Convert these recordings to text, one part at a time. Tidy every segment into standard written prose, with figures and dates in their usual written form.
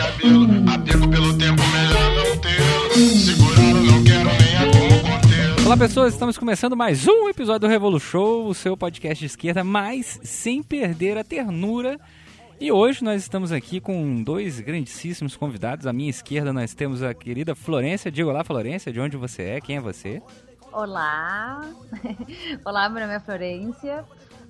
cabelo. Apego pelo tempo, melhor não tê-lo. Segurá-lo, não quero nem a como contê-lo. Olá pessoas, estamos começando mais um episódio do Revolu Show, o seu podcast de esquerda, mas sem perder a ternura. E hoje nós estamos aqui com dois grandíssimos convidados. À minha esquerda nós temos a querida Florência. Diga olá, Florência, de onde você é? Quem é você? Olá, olá, meu nome é Florência,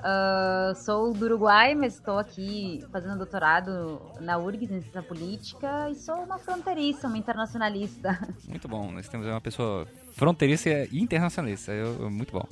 sou do Uruguai, mas estou aqui fazendo doutorado na URGS, em Ciência Política, e sou uma fronteiriça, uma internacionalista. Muito bom, nós temos uma pessoa fronteiriça e internacionalista, muito bom.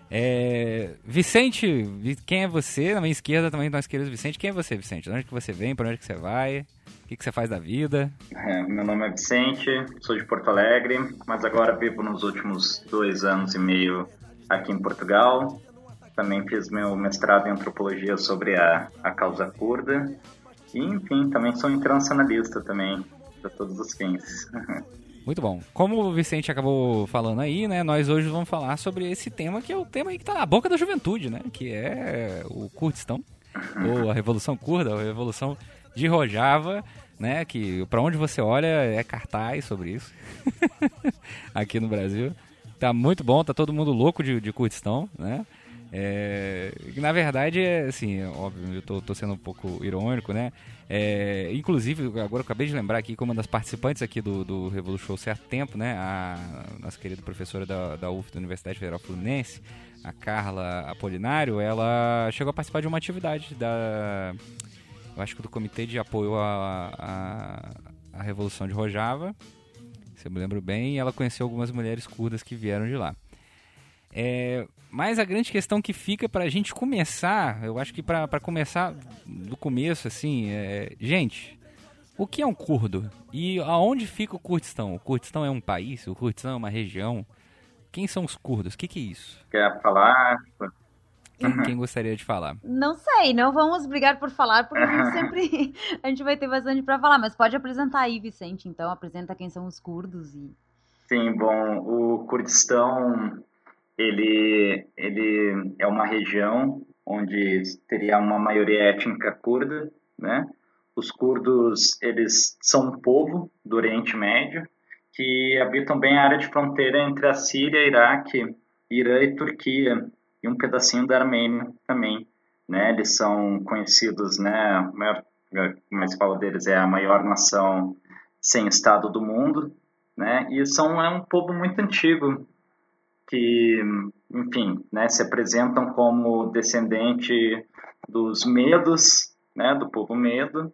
Vicente, quem é você? Na minha esquerda também nós queremos Vicente. Quem é você, Vicente? De onde que você vem? Para onde que você vai? O que você faz da vida? Meu nome é Vicente, sou de Porto Alegre, mas agora vivo nos últimos 2 anos e meio aqui em Portugal. Também fiz meu mestrado em antropologia sobre a causa curda. E, enfim, também sou internacionalista também, para todos os fins. Muito bom. Como o Vicente acabou falando aí, né, nós hoje vamos falar sobre esse tema que é o tema aí que está na boca da juventude, né, que é o Kurdistão, ou a Revolução Curda, ou a Revolução de Rojava, né, que para onde você olha é cartaz sobre isso, aqui no Brasil. Tá muito bom, tá todo mundo louco de Kurdistão, né. Na verdade, assim, óbvio, eu tô sendo um pouco irônico, né? Inclusive, agora eu acabei de lembrar aqui que uma das participantes aqui do Revolu Show certo tempo, né? A nossa querida professora da UF, da Universidade Federal Fluminense, a Carla Apolinário, ela chegou a participar de uma atividade eu acho que do Comitê de Apoio à Revolução de Rojava, se eu me lembro bem, e ela conheceu algumas mulheres curdas que vieram de lá. Mas a grande questão que fica para a gente começar, eu acho que para começar do começo, assim, gente, o que é um curdo? E aonde fica o Kurdistão? O Kurdistão é um país? O Kurdistão é uma região? Quem são os curdos? O que é isso? Quer falar? Quem gostaria de falar? Não sei, não vamos brigar por falar, porque a gente vai ter bastante para falar, mas pode apresentar aí, Vicente, então, apresenta quem são os curdos e... Sim, bom, o Kurdistão... Ele é uma região onde teria uma maioria étnica curda, né? Os curdos, eles são um povo do Oriente Médio que habitam bem a área de fronteira entre a Síria, Iraque, Irã e Turquia, e um pedacinho da Armênia também, né? Eles são conhecidos, né? Mas fala deles, é a maior nação sem Estado do mundo, né? E é um povo muito antigo, que, enfim, né, se apresentam como descendente dos Medos, né, do povo Medo,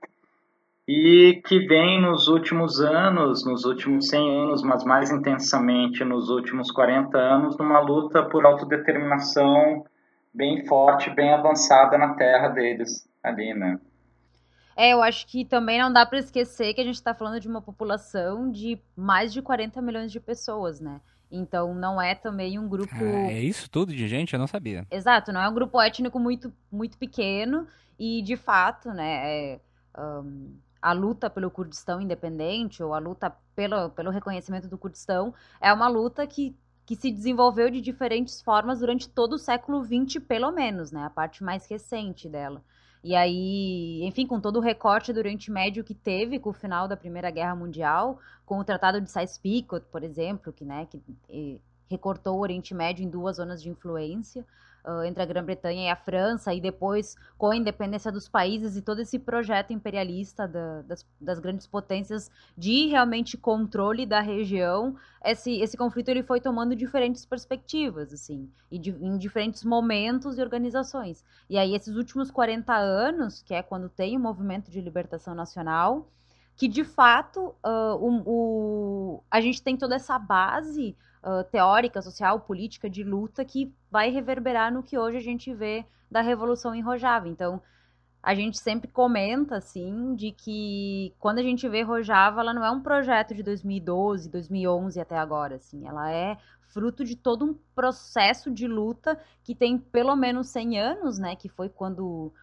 e que vem nos últimos anos, nos últimos 100 anos, mas mais intensamente nos últimos 40 anos, numa luta por autodeterminação bem forte, bem avançada na terra deles, ali, né? Eu acho que também não dá para esquecer que a gente está falando de uma população de mais de 40 milhões de pessoas, né? Então, não é também um grupo... É isso tudo de gente? Eu não sabia. Exato, não é um grupo étnico muito, muito pequeno e, de fato, né, a luta pelo Kurdistão independente ou a luta pelo reconhecimento do Kurdistão é uma luta que se desenvolveu de diferentes formas durante todo o século XX, pelo menos, né, a parte mais recente dela. E aí, enfim, com todo o recorte do Oriente Médio que teve com o final da Primeira Guerra Mundial, com o Tratado de Sykes-Picot, por exemplo, que recortou o Oriente Médio em 2 zonas de influência, entre a Grã-Bretanha e a França, e depois com a independência dos países e todo esse projeto imperialista das grandes potências de realmente controle da região, esse conflito ele foi tomando diferentes perspectivas, assim, em diferentes momentos e organizações. E aí esses últimos 40 anos, que é quando tem o movimento de libertação nacional, que de fato a gente tem toda essa base teórica, social, política, de luta que vai reverberar no que hoje a gente vê da Revolução em Rojava. Então, a gente sempre comenta, assim, de que quando a gente vê Rojava, ela não é um projeto de 2012, 2011 até agora, assim, ela é fruto de todo um processo de luta que tem pelo menos 100 anos, né, que foi quando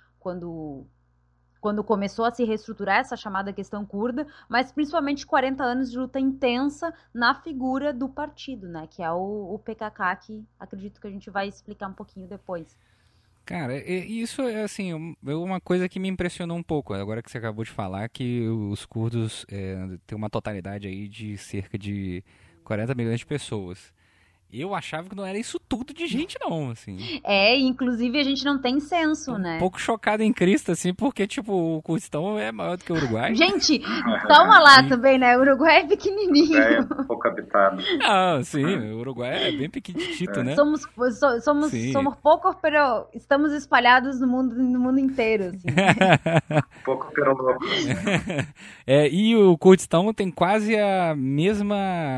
começou a se reestruturar essa chamada questão curda, mas principalmente 40 anos de luta intensa na figura do partido, né, que é o PKK, que acredito que a gente vai explicar um pouquinho depois. Cara, isso é assim, uma coisa que me impressionou um pouco, agora que você acabou de falar, que os curdos têm uma totalidade aí de cerca de 40 milhões de pessoas. Eu achava que não era isso tudo de gente, não, assim. Inclusive a gente não tem Tô censo, um né? pouco chocado em Cristo, assim, porque, tipo, o Kurdistão é maior do que o Uruguai. Gente, toma lá E, também, né? O Uruguai é É pequenininho. pouco habitado. não, sim, o Uruguai é bem pequitito, né? Somos Sim. poucos, pero estamos espalhados no mundo inteiro, assim. Pouco pero loucos. E o Kurdistão tem quase a mesma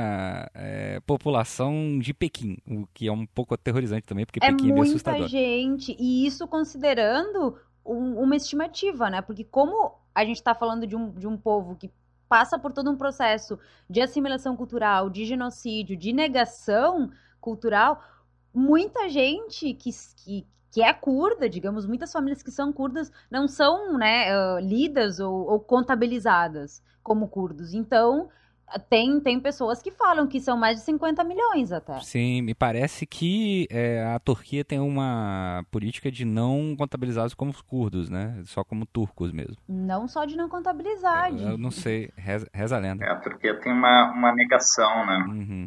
população de Pequim, o que é um pouco aterrorizante também, porque É Pequim é bem muita assustador. gente, e isso considerando uma estimativa, né? Porque como a gente está falando de um povo que passa por todo um processo de assimilação cultural, de genocídio, de negação cultural, muita gente que é curda, digamos, muitas famílias que são curdas não são, né, lidas ou contabilizadas como curdos. Então, tem pessoas que falam que são mais de 50 milhões até. Sim, me parece que a Turquia tem uma política de não contabilizá-los como curdos, né? Só como turcos mesmo. Não só de não contabilizar, Eu não sei, reza a lenda. A Turquia tem uma negação, né? Uhum.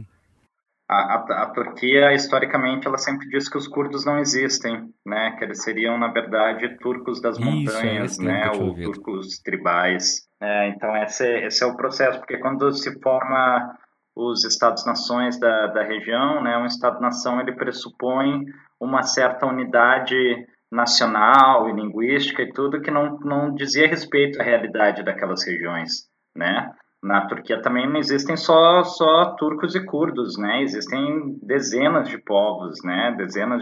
A Turquia, historicamente, ela sempre diz que os curdos não existem, né? Que eles seriam, na verdade, turcos das Isso, era montanhas, esse termo que né? eu tinha Ou ouvido. turcos tribais. Então, esse é o processo, porque quando se forma os Estados-nações da região, né? Um Estado-nação, ele pressupõe uma certa unidade nacional e linguística e tudo que não dizia respeito à realidade daquelas regiões, né? Na Turquia também não existem só turcos e curdos, né? Existem dezenas de povos, né? Dezenas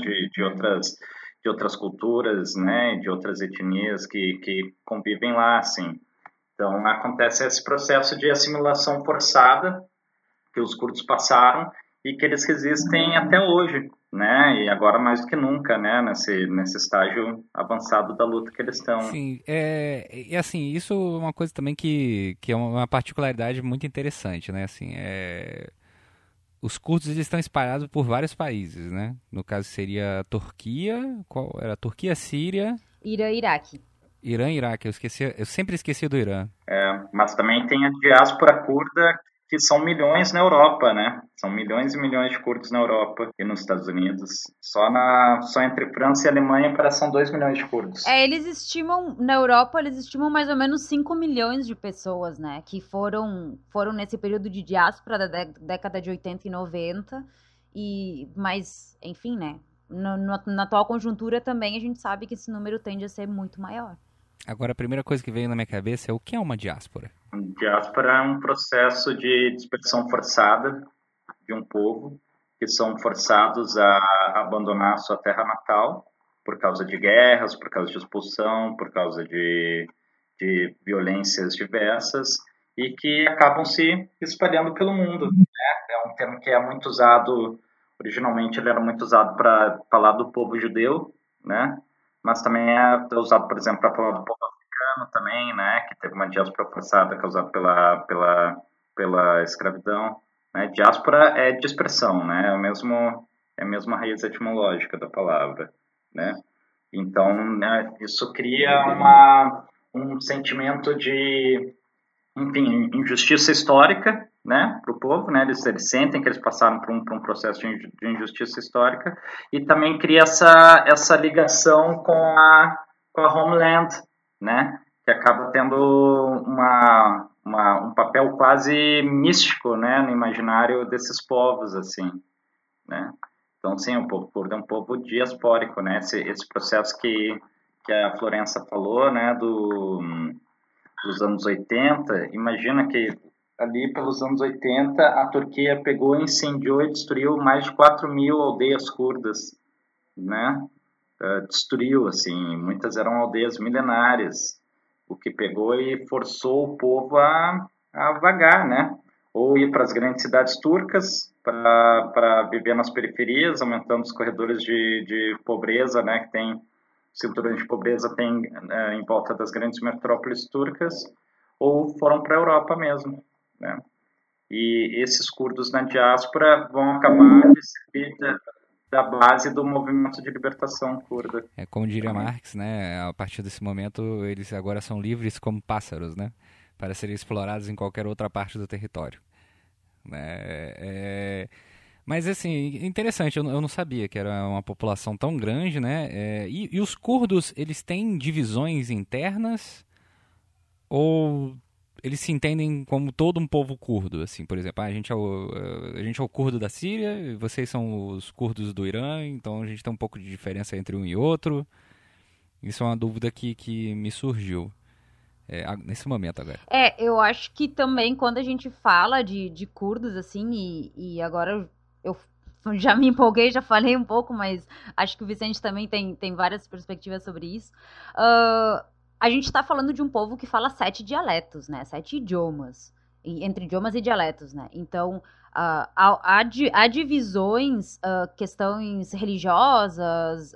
de outras culturas, né? De outras etnias que convivem lá, assim. Então, acontece esse processo de assimilação forçada que os curdos passaram e que eles resistem até hoje, né? E agora mais do que nunca, né? Nesse estágio avançado da luta que eles estão. Sim, e assim, isso é uma coisa também que é uma particularidade muito interessante, né? Assim, os curdos eles estão espalhados por vários países, né? No caso seria a Turquia, qual era? Turquia, Síria, Irã, Iraque. Irã e Iraque. Eu sempre esqueci do Irã. Mas também tem a diáspora curda, que são milhões na Europa, né? São milhões e milhões de curdos na Europa e nos Estados Unidos. Só entre França e Alemanha parece que são 2 milhões de curdos. Eles estimam, na Europa, eles estimam mais ou menos 5 milhões de pessoas, né? Que foram nesse período de diáspora da década de 80 e 90. Mas, enfim, né? Na atual conjuntura também a gente sabe que esse número tende a ser muito maior. Agora, a primeira coisa que veio na minha cabeça é o que é uma diáspora? Diáspora é um processo de dispersão forçada de um povo que são forçados a abandonar sua terra natal por causa de guerras, por causa de expulsão, por causa de violências diversas e que acabam se espalhando pelo mundo, né? É um termo que é muito usado, originalmente ele era muito usado para falar do povo judeu, né? Mas também é usado, por exemplo, para falar do povo africano também, né? Que teve uma diáspora forçada causada pela escravidão, né? Diáspora é dispersão, né? É a mesma raiz etimológica da palavra, né? Então, né, isso cria um sentimento de, enfim, injustiça histórica, né, para o povo, né? Eles sentem que eles passaram por um processo de injustiça histórica e também cria essa ligação com a homeland, né? Que acaba tendo um papel quase místico, né, no imaginário desses povos, assim, né? Então, sim, o povo curdo é um povo diaspórico, né? Esse processo que a Florença falou, né, dos anos 80, imagina que ali pelos anos 80 a Turquia pegou, incendiou e destruiu mais de 4 mil aldeias curdas, né? Destruiu, assim, muitas eram aldeias milenárias, o que pegou e forçou o povo a vagar, né? Ou ir para as grandes cidades turcas para viver nas periferias, aumentando os corredores de pobreza, né? Que tem cinturões de pobreza tem em volta das grandes metrópoles turcas, ou foram para a Europa mesmo, né? E esses curdos na diáspora vão acabar de servir da base do movimento de libertação curda. Como diria Marx, né? A partir desse momento, eles agora são livres como pássaros, né? Para serem explorados em qualquer outra parte do território. Mas, assim, interessante, eu não sabia que era uma população tão grande, né? E os curdos, eles têm divisões internas ou eles se entendem como todo um povo curdo, assim, por exemplo, a gente é o curdo da Síria, e vocês são os curdos do Irã, então a gente tem um pouco de diferença entre um e outro. Isso é uma dúvida que me surgiu nesse momento agora. Eu acho que também quando a gente fala de curdos, assim, e agora eu já me empolguei, já falei um pouco, mas acho que o Vicente também tem várias perspectivas sobre isso. A gente está falando de um povo que fala 7 dialetos, né? 7 idiomas, entre idiomas e dialetos, né? Então, há divisões, questões religiosas,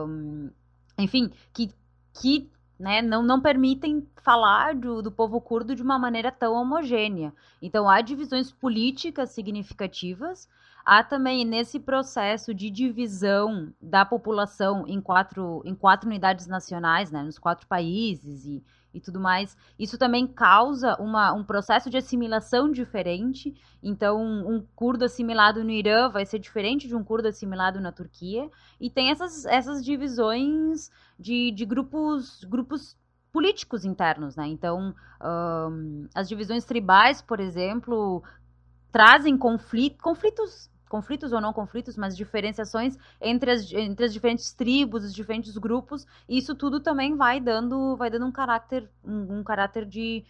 enfim, que né, não permitem falar do povo curdo de uma maneira tão homogênea. Então, há divisões políticas significativas, há também nesse processo de divisão da população em quatro unidades nacionais, né, nos 4 países e tudo mais. Isso também causa um processo de assimilação diferente. Então, um curdo assimilado no Irã vai ser diferente de um curdo assimilado na Turquia. E tem essas divisões de grupos políticos internos, né? Então, as divisões tribais, por exemplo, trazem conflitos ou não conflitos, mas diferenciações entre as diferentes tribos, os diferentes grupos, e isso tudo também vai dando um caráter de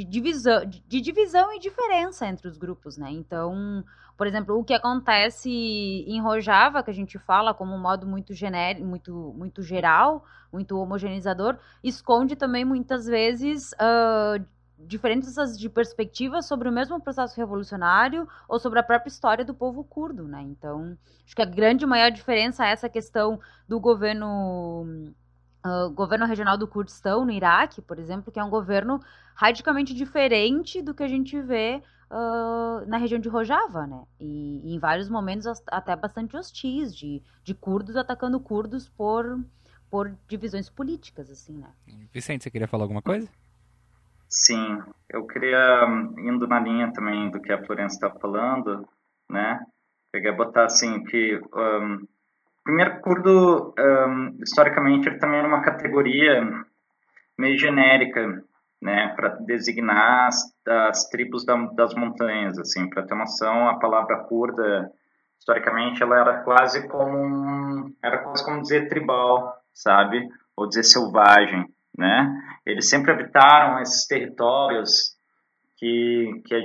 divisão e diferença entre os grupos, né? Então, por exemplo, o que acontece em Rojava, que a gente fala como um modo muito genérico, muito geral, muito homogeneizador, esconde também muitas vezes diferenças de perspectivas sobre o mesmo processo revolucionário ou sobre a própria história do povo curdo, né? Então, acho que a maior diferença é essa questão do governo regional do Kurdistão, no Iraque, por exemplo, que é um governo radicalmente diferente do que a gente vê na região de Rojava, né? E em vários momentos até bastante hostis, de curdos atacando curdos por divisões políticas, assim, né? Vicente, você queria falar alguma coisa? Sim, eu queria, indo na linha também do que a Florência está falando, né? Queria botar assim que primeiro, curdo, historicamente, ele também era uma categoria meio genérica, né, para designar as tribos das montanhas, assim, para ter noção, a palavra curda, historicamente, ela era quase como dizer tribal, sabe, ou dizer selvagem, né? Eles sempre habitaram esses territórios que a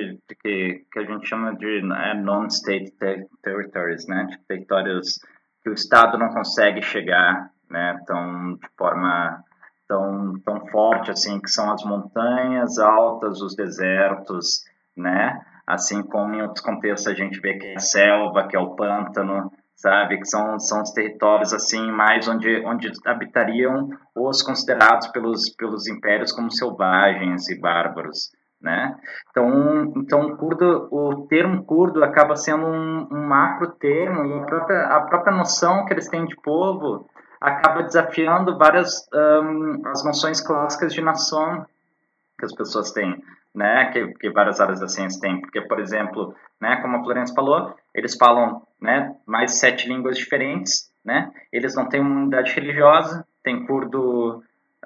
gente chama de non-state territories, né, de territórios que o Estado não consegue chegar, né, de forma tão forte assim, que são as montanhas altas, os desertos, né, assim como em outros contextos a gente vê que é a selva, que é o pântano, sabe, que são os territórios assim mais onde habitariam os considerados pelos impérios como selvagens e bárbaros, né? Então o termo curdo acaba sendo um macro termo, e a própria noção que eles têm de povo acaba desafiando várias as noções clássicas de nação que as pessoas têm, né? Que várias áreas da ciência têm, porque, por exemplo, né, como a Florência falou, eles falam, né, mais de 7 línguas diferentes, né? Eles não têm uma unidade religiosa, tem curdo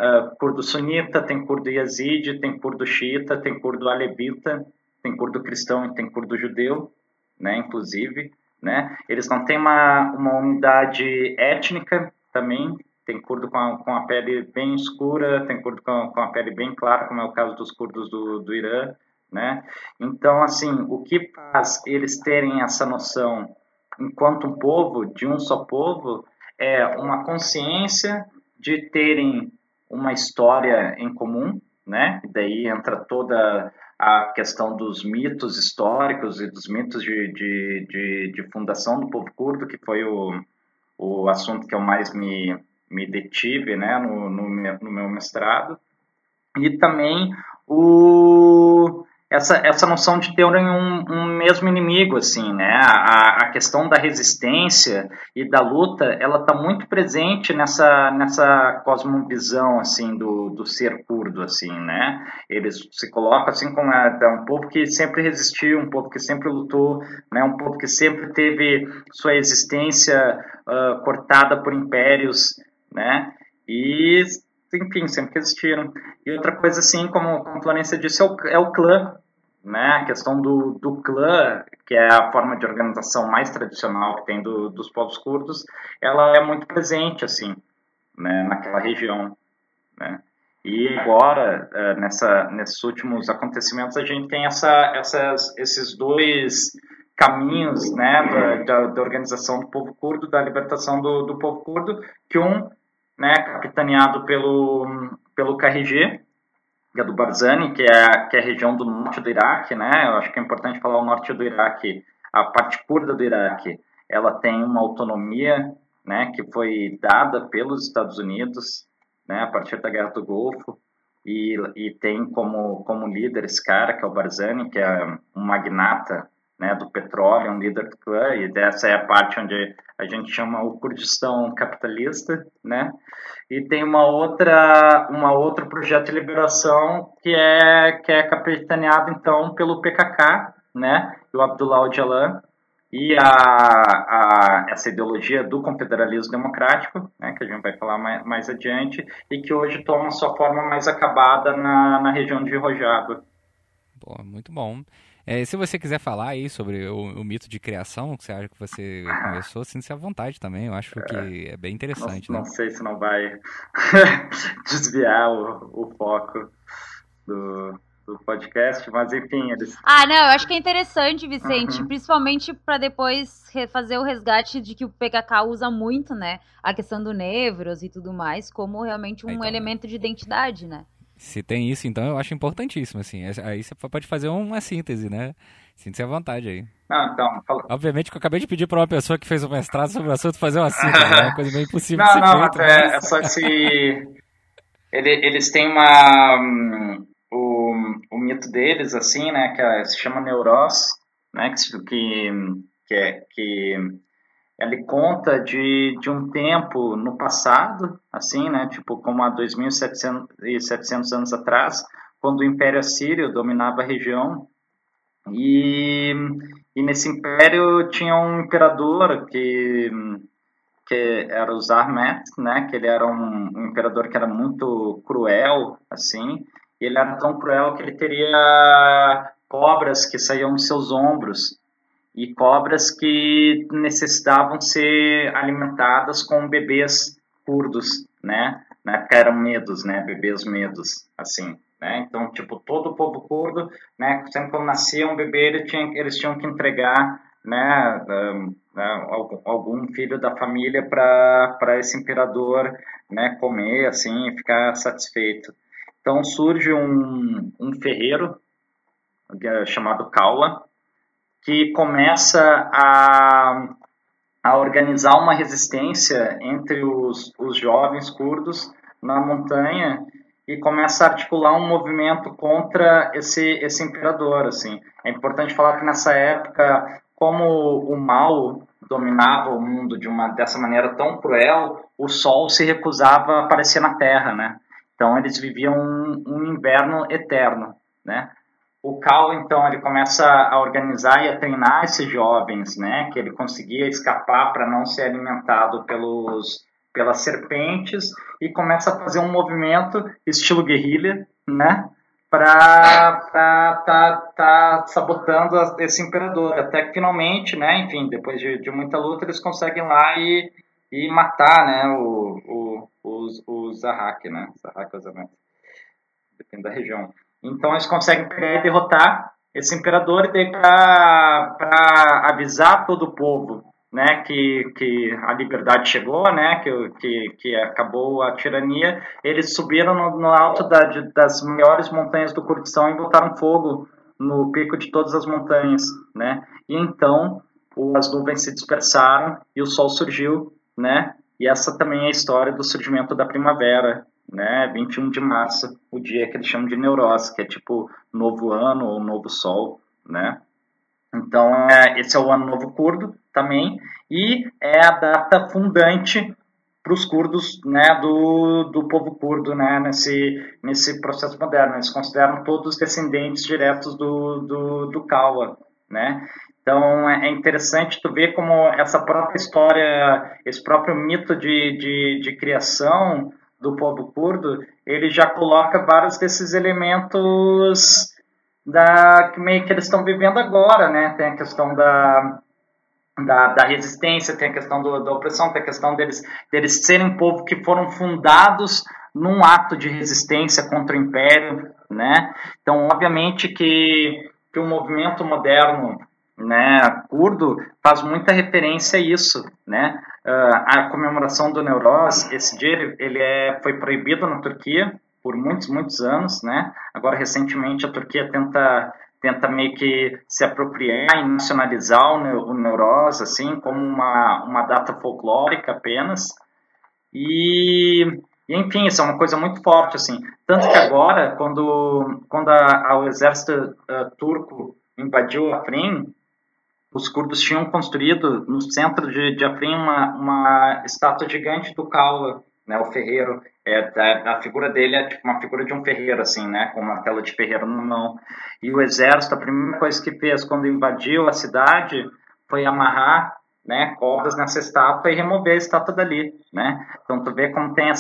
sunita, tem curdo yazidi, tem curdo xiita, tem curdo alevita, tem curdo cristão e tem curdo judeu, né, inclusive, né? Eles não têm uma unidade étnica também, tem curdo com a pele bem escura, tem curdo com a pele bem clara, como é o caso dos curdos do Irã, né? Então, assim, o que faz eles terem essa noção enquanto um povo, de um só povo, é uma consciência de terem uma história em comum, né? E daí entra toda a questão dos mitos históricos e dos mitos de fundação do povo curdo, que foi o assunto que eu mais me detive, né, no meu mestrado. E também essa noção de ter um mesmo inimigo, assim, né? A questão da resistência e da luta, ela está muito presente nessa cosmovisão, assim, do ser curdo, assim, né? Eles se colocam, assim, como um povo que sempre resistiu, um povo que sempre lutou, né? Um povo que sempre teve sua existência cortada por impérios, né? E, enfim, sempre existiram. E outra coisa, assim, como a Florência disse, é o clã, né? A questão do clã, que é a forma de organização mais tradicional que tem dos povos curdos, ela é muito presente, assim, né? Naquela região, né? E agora, nesses últimos acontecimentos, a gente tem esses dois caminhos, né, da organização do povo curdo, da libertação do povo curdo, que né, capitaneado pelo KRG, que é do Barzani, que é a região do norte do Iraque, né? Eu acho que é importante falar o norte do Iraque, a parte curda do Iraque, ela tem uma autonomia, né, que foi dada pelos Estados Unidos, né, a partir da Guerra do Golfo, e tem como líder esse cara, que é o Barzani, que é um magnata, né, do petróleo, um líder do clã, e dessa é a parte onde a gente chama o Kurdistão capitalista, né? E tem uma outro projeto de liberação que é capitaneado, então, pelo PKK, né, o Abdullah Öcalan, e essa ideologia do confederalismo democrático, né, que a gente vai falar mais adiante, e que hoje toma sua forma mais acabada na região de Rojava. Pô, muito bom. Se você quiser falar aí sobre o mito de criação, que você acha que você começou, sinta-se à vontade também. Eu acho que é bem interessante. Não sei se não vai desviar o foco do podcast, mas enfim, eles... não, eu acho que é interessante, Vicente, principalmente para depois fazer o resgate de que o PKK usa muito, né, a questão do Nevros e tudo mais, como realmente um elemento de identidade, né? Se tem isso, então, eu acho importantíssimo, assim. Aí você pode fazer uma síntese, né? Sinta-se à vontade aí. Não, então... Obviamente que eu acabei de pedir para uma pessoa que fez um mestrado sobre o assunto fazer uma síntese, é uma coisa meio impossível de ser feita. É só se... Eles têm o mito deles, assim, né, que se chama Neuros, né, que ele conta de um tempo no passado, assim, né, tipo como há 2.700 anos atrás, quando o Império Assírio dominava a região, e nesse império tinha um imperador que era o Zarmet, né, que ele era um imperador que era muito cruel, assim, e ele era tão cruel que ele teria cobras que saíam dos seus ombros, e cobras que necessitavam ser alimentadas com bebês curdos, né? Na época eram medos, né? Bebês medos, assim, né? Então, tipo, todo o povo curdo, né? Sempre quando nascia um bebê, eles tinham que entregar, né? Algum filho da família para esse imperador, né? Comer, assim, e ficar satisfeito. Então, surge um ferreiro chamado Kaula, que começa a organizar uma resistência entre os jovens curdos na montanha e começa a articular um movimento contra esse imperador, assim. É importante falar que nessa época, como o mal dominava o mundo dessa maneira tão cruel, o sol se recusava a aparecer na Terra, né? Então eles viviam um inverno eterno, né? O Cal, então, ele começa a organizar e a treinar esses jovens, né? Que ele conseguia escapar para não ser alimentado pelas serpentes, e começa a fazer um movimento estilo guerrilha, né? Para tá sabotando esse imperador. Até que finalmente, né? Enfim, depois de muita luta, eles conseguem lá e matar, né? O Zahak, né? Zahak, depende da região. Então eles conseguem pegar e derrotar esse imperador, e daí para avisar todo o povo, né, que a liberdade chegou, né, que acabou a tirania, eles subiram no alto das maiores montanhas do Kurdistão e botaram fogo no pico de todas as montanhas, né, e então as nuvens se dispersaram e o sol surgiu, né, e essa também é a história do surgimento da primavera, né, 21 de março, o dia que eles chamam de Neuroz, que é tipo novo ano ou novo sol, né? Então, esse é o Ano Novo Curdo também, e é a data fundante para os curdos, né, do povo curdo, né, nesse processo moderno. Eles consideram todos descendentes diretos do Kawa, né? Então, é interessante tu ver como essa própria história, esse próprio mito de criação do povo curdo, ele já coloca vários desses elementos que meio que eles estão vivendo agora, né? Tem a questão da resistência, tem a questão da opressão, tem a questão deles serem um povo que foram fundados num ato de resistência contra o Império, né? Então, obviamente que o movimento moderno, né, curdo, faz muita referência a isso, né? A comemoração do Newroz, esse dia, foi proibido na Turquia por muitos, muitos anos, né? Agora, recentemente, a Turquia tenta meio que se apropriar e nacionalizar o Newroz, assim, como uma data folclórica apenas. E, enfim, isso é uma coisa muito forte, assim. Tanto que agora, quando o exército turco invadiu Afrin, os curdos tinham construído no centro de Afrin uma estátua gigante do Kawa, né, o ferreiro. A figura dele é tipo uma figura de um ferreiro, assim, né, com um martelo de ferreiro na mão. E o exército, a primeira coisa que fez quando invadiu a cidade foi amarrar, né, cordas nessa estátua e remover a estátua dali, né. Então tu vê como tem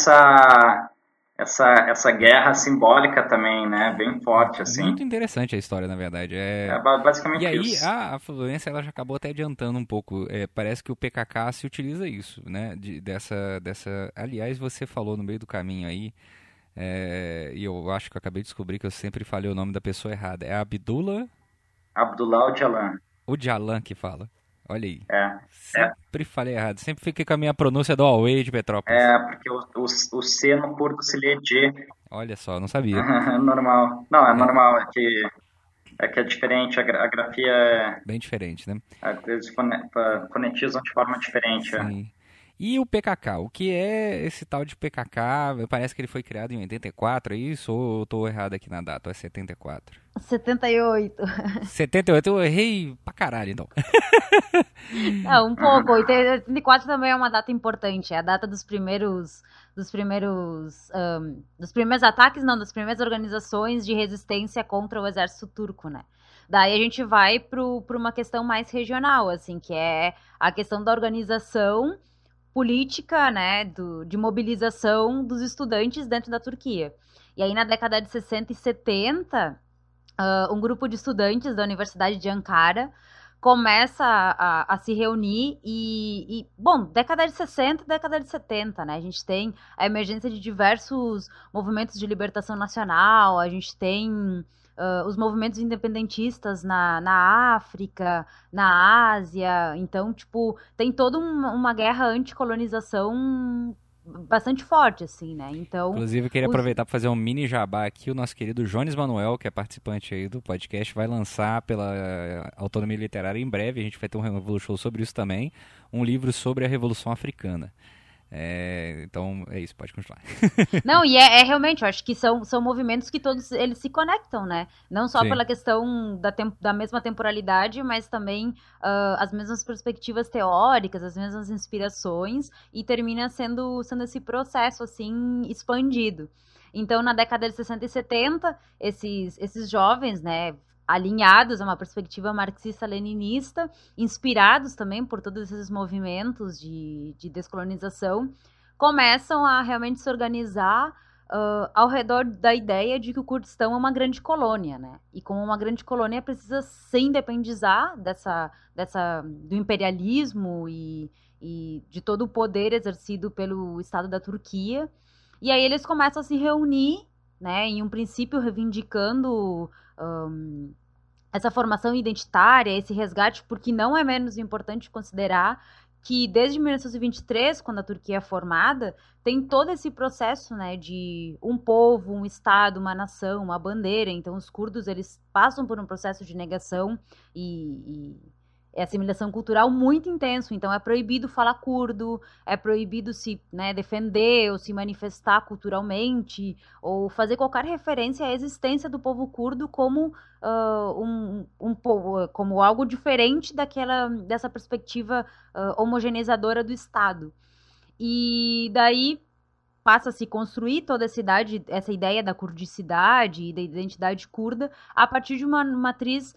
essa guerra simbólica também, né, bem forte, assim. Muito interessante a história, na verdade. Basicamente e aí, isso. a Fluência, ela já acabou até adiantando um pouco. Parece que o PKK se utiliza isso, né? Aliás, você falou no meio do caminho aí, e eu acho que eu acabei de descobrir que eu sempre falei o nome da pessoa errada. É Abdullah Öcalan. Öcalan que fala. Olha aí. É. Sempre falei errado. Sempre fiquei com a minha pronúncia do Huawei de Petrópolis. Porque o C no curdo se lê G. Olha só, não sabia. Normal. Não, é normal. É que é diferente. A grafia Bem diferente, né? eles fonetizam de forma diferente. Sim. E o PKK? O que é esse tal de PKK? Parece que ele foi criado em 84, é isso? Ou eu tô errado aqui na data? Ou é 74? 78. 78, eu errei pra caralho, então. Não, um pouco. 84 também é uma data importante. É a data dos primeiros ataques, não, das primeiras organizações de resistência contra o exército turco, né? Daí a gente vai para uma questão mais regional, assim, que é a questão da organização política, né, de mobilização dos estudantes dentro da Turquia. E aí na década de 60 e 70, um grupo de estudantes da Universidade de Ankara começa a se reunir bom, década de 60 e década de 70, né? A gente tem a emergência de diversos movimentos de libertação nacional, a gente tem os movimentos independentistas na África, na Ásia. Então, tipo, tem toda uma guerra anticolonização bastante forte, assim, né? Então, inclusive, eu queria aproveitar para fazer um mini jabá aqui. O nosso querido Jones Manuel, que é participante aí do podcast, vai lançar pela Autonomia Literária em breve. A gente vai ter um Revolution sobre isso também. Um livro sobre a Revolução Africana. Então, é isso, pode continuar. Não, e realmente, eu acho que são movimentos que todos eles se conectam, né? Não só pela questão da mesma temporalidade, mas também as mesmas perspectivas teóricas, as mesmas inspirações, e termina sendo esse processo, assim, expandido. Então, na década de 60 e 70, esses jovens, né, alinhados a uma perspectiva marxista-leninista, inspirados também por todos esses movimentos de descolonização, começam a realmente se organizar ao redor da ideia de que o Kurdistão é uma grande colônia, né? E como uma grande colônia precisa se independizar do imperialismo e de todo o poder exercido pelo Estado da Turquia. E aí eles começam a se reunir, né, em um princípio reivindicando essa formação identitária, esse resgate, porque não é menos importante considerar que desde 1923, quando a Turquia é formada, tem todo esse processo, né, de um povo, um estado, uma nação, uma bandeira. Então os curdos, eles passam por um processo de negação e assimilação cultural muito intenso, então é proibido falar curdo, é proibido se, né, defender ou se manifestar culturalmente, ou fazer qualquer referência à existência do povo curdo como um povo, como algo diferente dessa perspectiva homogeneizadora do Estado. E daí passa a se construir toda essa ideia da kurdicidade e da identidade curda a partir de uma matriz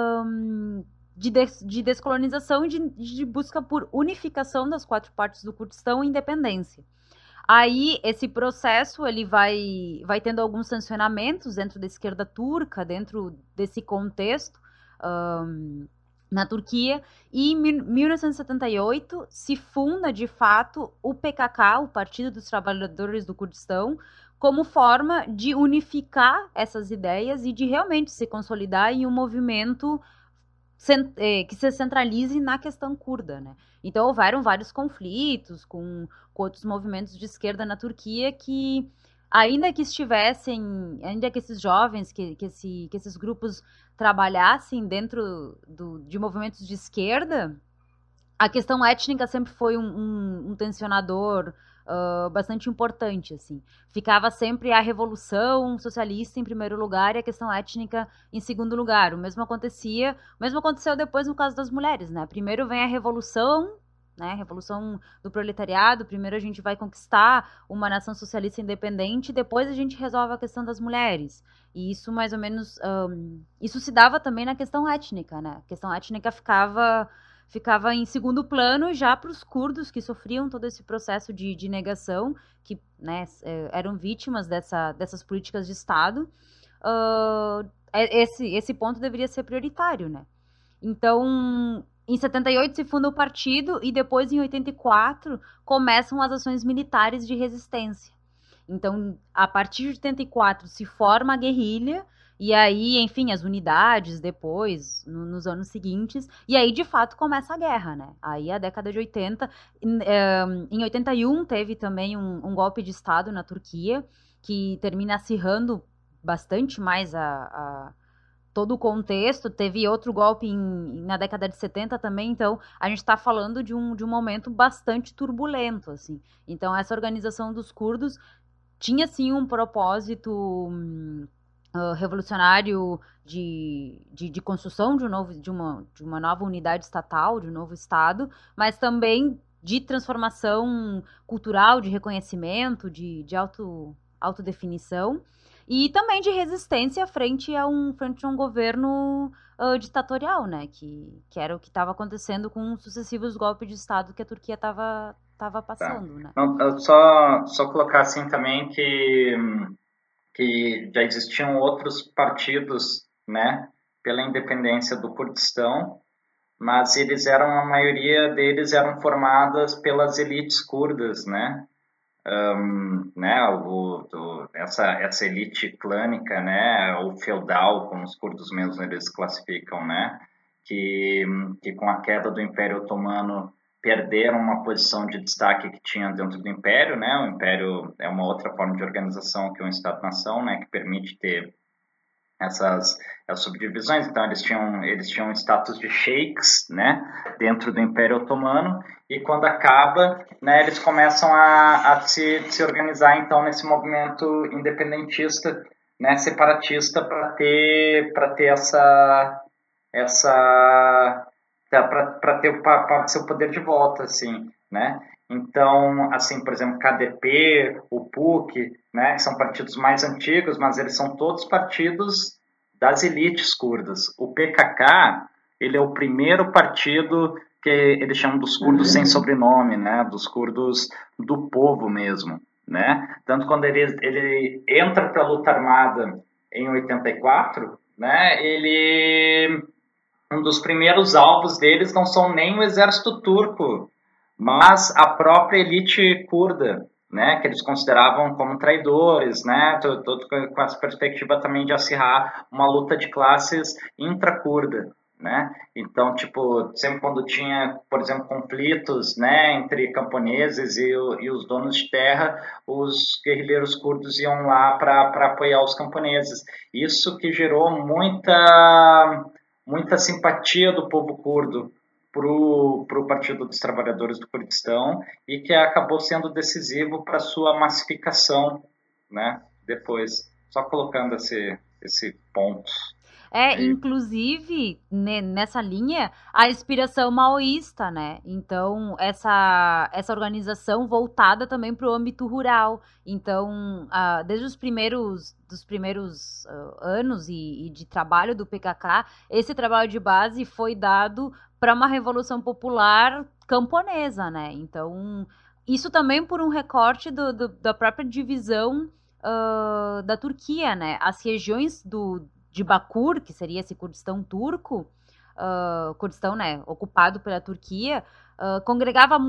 de descolonização e de busca por unificação das 4 partes do Kurdistão e independência. Aí, esse processo ele vai tendo alguns sancionamentos dentro da esquerda turca, dentro desse contexto na Turquia, e em 1978 se funda, de fato, o PKK, o Partido dos Trabalhadores do Kurdistão, como forma de unificar essas ideias e de realmente se consolidar em um movimento que se centralize na questão curda, né? Então houveram vários conflitos com outros movimentos de esquerda na Turquia que, ainda que esses jovens, que esses grupos trabalhassem dentro de movimentos de esquerda, a questão étnica sempre foi um tensionador bastante importante, assim. Ficava sempre a revolução socialista em primeiro lugar e a questão étnica em segundo lugar. O mesmo aconteceu depois no caso das mulheres, né? Primeiro vem a revolução, né? Revolução do proletariado. Primeiro a gente vai conquistar uma nação socialista independente, depois a gente resolve a questão das mulheres. E isso mais ou menos, isso se dava também na questão étnica, né? A questão étnica ficava em segundo plano já para os curdos que sofriam todo esse processo de negação, que, né, eram vítimas dessas políticas de Estado. Esse ponto deveria ser prioritário, né? Então, em 78 se funda o partido e depois, em 84, começam as ações militares de resistência. Então, a partir de 84 se forma a guerrilha. E aí, enfim, as unidades depois, nos anos seguintes, e aí, de fato, começa a guerra, né? Aí, a década de 80, em 81, teve também um golpe de Estado na Turquia, que termina acirrando bastante mais todo o contexto. Teve outro golpe na década de 70 também, então a gente está falando de um momento bastante turbulento, assim. Então, essa organização dos curdos tinha, sim, um propósito revolucionário de construção de uma nova unidade estatal, de um novo Estado, mas também de transformação cultural, de reconhecimento, de autodefinição, e também de resistência frente a um governo ditatorial, né, que era o que estava acontecendo com os sucessivos golpes de Estado que a Turquia estava passando. Né? Não, só colocar assim também que já existiam outros partidos, né, pela independência do Kurdistão, mas a maioria deles eram formadas pelas elites curdas, né, essa elite clânica, né, ou feudal, como os curdos mesmos eles classificam, né, que com a queda do Império Otomano perderam uma posição de destaque que tinha dentro do Império, né? O Império é uma outra forma de organização que um Estado-nação, né? Que permite ter essas subdivisões. Então, eles tinham status de sheiks, né? Dentro do Império Otomano. E quando acaba, né? Eles começam a se organizar, então, nesse movimento independentista, né? Separatista, para ter para ter o seu poder de volta, assim, né? Então, assim, por exemplo, KDP, o PUK, né, que são partidos mais antigos, mas eles são todos partidos das elites curdas. O PKK, ele é o primeiro partido que eles chamam dos curdos sem sobrenome, né, dos curdos do povo mesmo, né? Tanto quando ele entra para a luta armada em 84, né, um dos primeiros alvos deles não são nem o exército turco, mas a própria elite curda, né, que eles consideravam como traidores, né, todo com essa perspectiva também de acirrar uma luta de classes intracurda, né. Então, tipo, sempre quando tinha, por exemplo, conflitos, né, entre camponeses e os donos de terra, os guerrilheiros curdos iam lá para apoiar os camponeses. Isso que gerou muita simpatia do povo curdo para o Partido dos Trabalhadores do Kurdistão e que acabou sendo decisivo para sua massificação, né? Depois, só colocando esse ponto. Inclusive, nessa linha, a inspiração maoísta, né? Então, essa organização voltada também para o âmbito rural. Então, desde os primeiros anos e de trabalho do PKK, esse trabalho de base foi dado para uma revolução popular camponesa, né? Então, isso também por um recorte da própria divisão da Turquia, né? As regiões de Bakur, que seria esse Kurdistão turco, Kurdistão, né, ocupado pela Turquia, congregava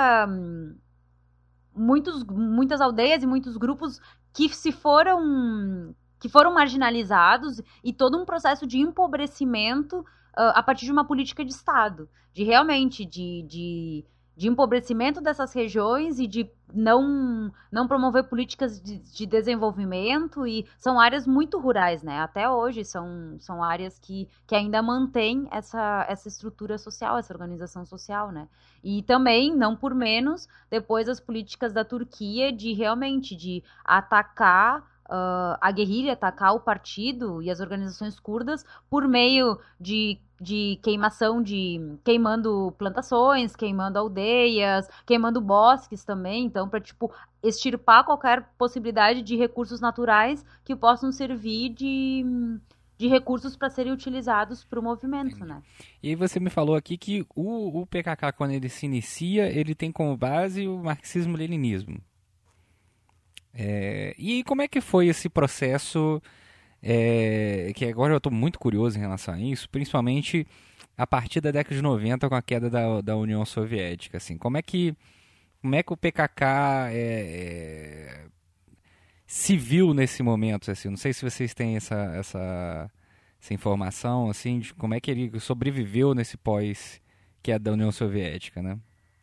muitas aldeias e muitos grupos que foram marginalizados e todo um processo de empobrecimento a partir de uma política de Estado, de empobrecimento dessas regiões e de não promover políticas de desenvolvimento, e são áreas muito rurais, né? Até hoje são áreas que ainda mantêm essa estrutura social, essa organização social, né? E também, não por menos, depois as políticas da Turquia de atacar a guerrilha, atacar o partido e as organizações curdas por meio de queimando plantações, queimando aldeias, queimando bosques também, então para extirpar qualquer possibilidade de recursos naturais que possam servir de recursos para serem utilizados para o movimento, né? E aí você me falou aqui que o PKK, quando ele se inicia, ele tem como base o marxismo-leninismo. E como é que foi esse processo, que agora eu estou muito curioso em relação a isso, principalmente a partir da década de 90 com a queda da União Soviética, assim, como é que o PKK se viu nesse momento, assim, não sei se vocês têm essa informação, assim, de como é que ele sobreviveu nesse pós-queda da União Soviética, né?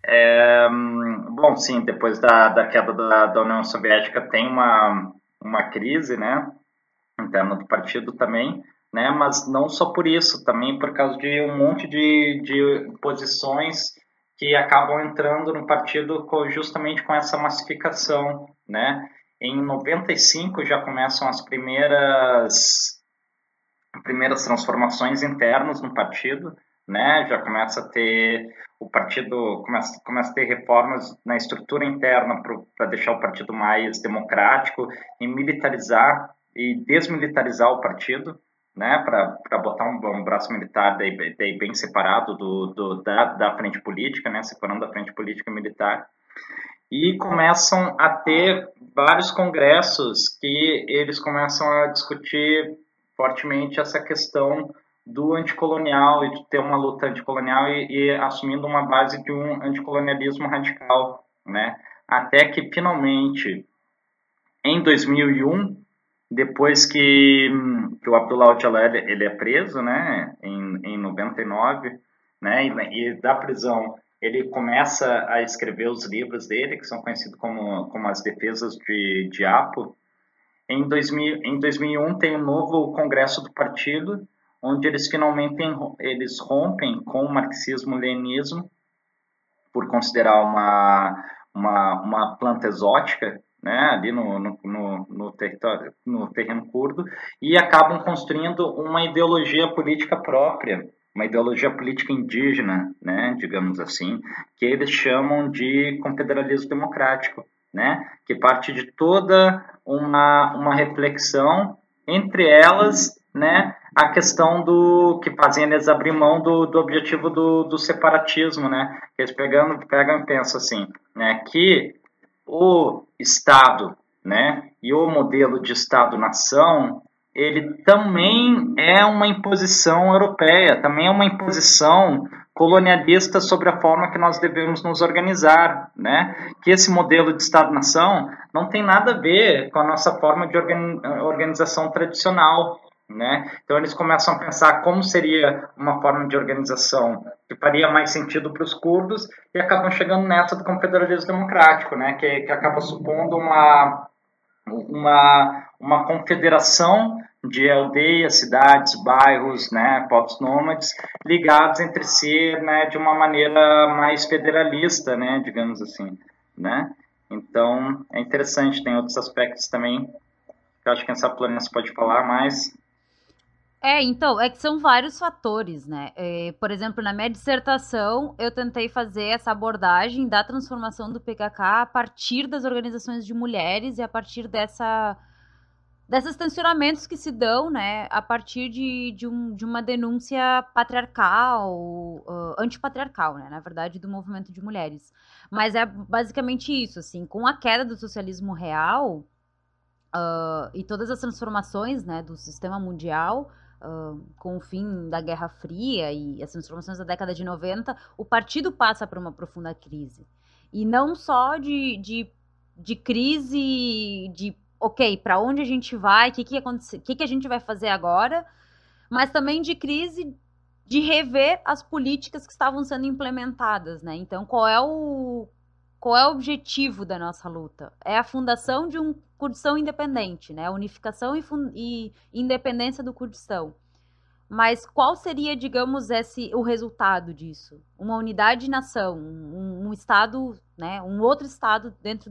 Bom, sim, depois da queda da União Soviética tem uma crise, né, interna do partido também, né, mas não só por isso, também por causa de um monte de posições que acabam entrando no partido justamente com essa massificação, né. Em 95 já começam as primeiras transformações internas no partido, né, já começa a ter o partido começa a ter reformas na estrutura interna para deixar o partido mais democrático e militarizar e desmilitarizar o partido, né, para botar um braço militar daí bem separado da frente política, né, separando da frente política e militar. E começam a ter vários congressos que eles começam a discutir fortemente essa questão do anticolonial e de ter uma luta anticolonial e assumindo uma base de um anticolonialismo radical, né? Até que finalmente, em 2001, depois que o Abdullah Öcalan ele é preso, né? Em 99, né? E da prisão ele começa a escrever os livros dele, que são conhecidos como as defesas de Apo. Em 2001 tem um novo congresso do partido, onde eles finalmente rompem com o marxismo-leninismo por considerar uma planta exótica, né, ali no terreno curdo, e acabam construindo uma ideologia política própria, uma ideologia política indígena, né, digamos assim, que eles chamam de confederalismo democrático, né, que parte de toda uma reflexão, entre elas, né, a questão que fazem eles abrir mão do objetivo do separatismo, né? Eles pegam e pensam assim, né, que o Estado, né, e o modelo de Estado-nação, ele também é uma imposição europeia, também é uma imposição colonialista sobre a forma que nós devemos nos organizar, né? Que esse modelo de Estado-nação não tem nada a ver com a nossa forma de organização tradicional, né? Então eles começam a pensar como seria uma forma de organização que faria mais sentido para os curdos e acabam chegando nessa do confederalismo democrático, né? Que acaba supondo uma confederação de aldeias, cidades, bairros, né, povos nômades, ligados entre si, né, de uma maneira mais federalista, né, digamos assim, né? Então, é interessante, tem outros aspectos também, que eu acho que essa Saplanense pode falar mais. Então, é que são vários fatores, né? Por exemplo, na minha dissertação, eu tentei fazer essa abordagem da transformação do PKK a partir das organizações de mulheres e a partir desses tensionamentos que se dão, né, a partir de uma denúncia patriarcal, antipatriarcal, né, na verdade, do movimento de mulheres. Mas é basicamente isso, assim, com a queda do socialismo real e todas as transformações, né, do sistema mundial, com o fim da Guerra Fria e as transformações da década de 90, o partido passa por uma profunda crise. E não só de crise de ok, para onde a gente vai, o que a gente vai fazer agora, mas também de crise de rever as políticas que estavam sendo implementadas, né? Então, qual é o objetivo da nossa luta? É a fundação de um Kurdistão independente, né? A unificação e independência do Kurdistão. Mas qual seria, digamos, o resultado disso? Uma unidade de nação, um Estado, né? Um outro Estado dentro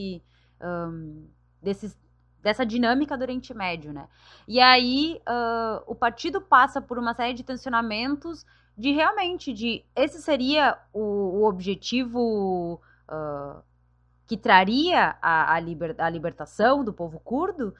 dessa dinâmica do Oriente Médio, né? E aí o partido passa por uma série de tensionamentos esse seria o objetivo que traria a libertação do povo curdo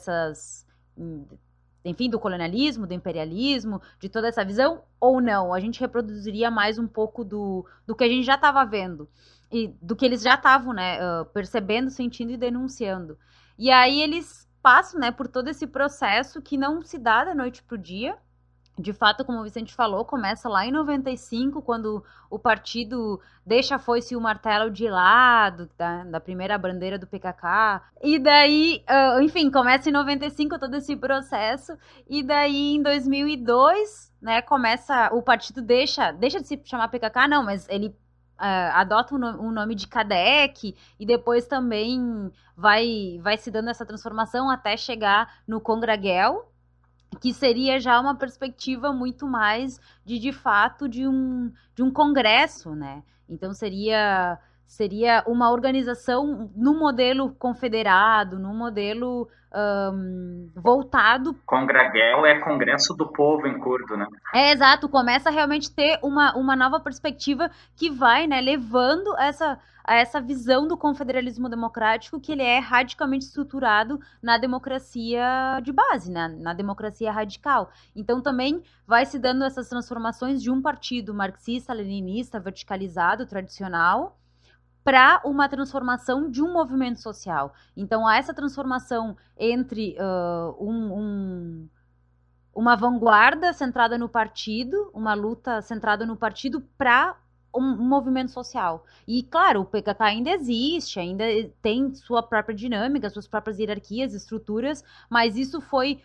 enfim, do colonialismo, do imperialismo, de toda essa visão, ou não? A gente reproduziria mais um pouco do que a gente já estava vendo e do que eles já estavam, né, percebendo, sentindo e denunciando. E aí eles passam, né, por todo esse processo que não se dá da noite pro dia. De fato, como o Vicente falou, começa lá em 95, quando o partido deixa a foice e o martelo de lado, da primeira bandeira do PKK. E daí, enfim, começa em 95 todo esse processo. E daí, em 2002, né, o partido deixa de se chamar PKK, não, mas ele adota o nome de Kadek e depois também vai se dando essa transformação até chegar no Kongragel, que seria já uma perspectiva muito mais de fato de um congresso, né? Então seria uma organização no modelo confederado, no modelo voltado... Kongragel é Congresso do Povo em curdo, né? Exato, começa a realmente ter uma nova perspectiva que vai, né, levando a essa visão do confederalismo democrático, que ele é radicalmente estruturado na democracia de base, né, na democracia radical. Então também vai se dando essas transformações de um partido marxista, leninista, verticalizado, tradicional, para uma transformação de um movimento social. Então há essa transformação entre uma vanguarda centrada no partido, uma luta centrada no partido para um movimento social. E, claro, o PKK ainda existe, ainda tem sua própria dinâmica, suas próprias hierarquias, estruturas, mas isso foi,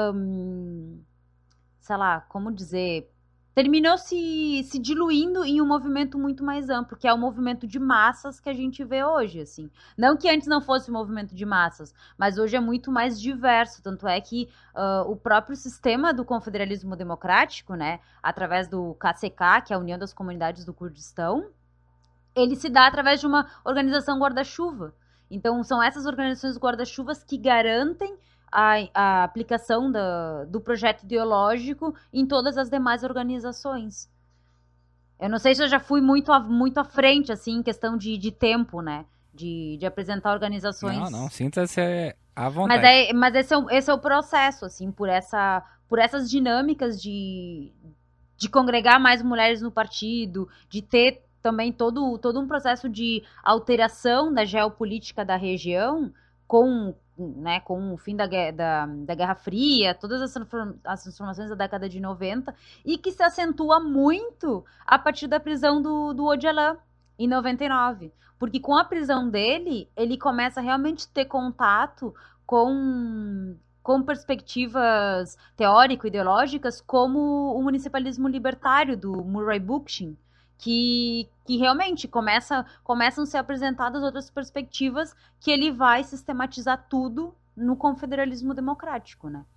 sei lá, como dizer... terminou se diluindo em um movimento muito mais amplo, que é o movimento de massas que a gente vê hoje, assim. Não que antes não fosse um movimento de massas, mas hoje é muito mais diverso, tanto é que o próprio sistema do confederalismo democrático, né, através do KCK, que é a União das Comunidades do Kurdistão, ele se dá através de uma organização guarda-chuva. Então, são essas organizações guarda-chuvas que garantem a aplicação do projeto ideológico em todas as demais organizações. Eu não sei se eu já fui muito à frente, assim, em questão de tempo, né? De apresentar organizações... Não, sinta-se à vontade. Mas esse é o processo, assim, por essas dinâmicas de congregar mais mulheres no partido, de ter também todo um processo de alteração da geopolítica da região com o fim da Guerra Fria, todas as transformações da década de 90, e que se acentua muito a partir da prisão do Öcalan, em 99. Porque com a prisão dele, ele começa a realmente ter contato com perspectivas teórico-ideológicas como o municipalismo libertário do Murray Bookchin, que realmente começam a ser apresentadas outras perspectivas que ele vai sistematizar tudo no confederalismo democrático, né?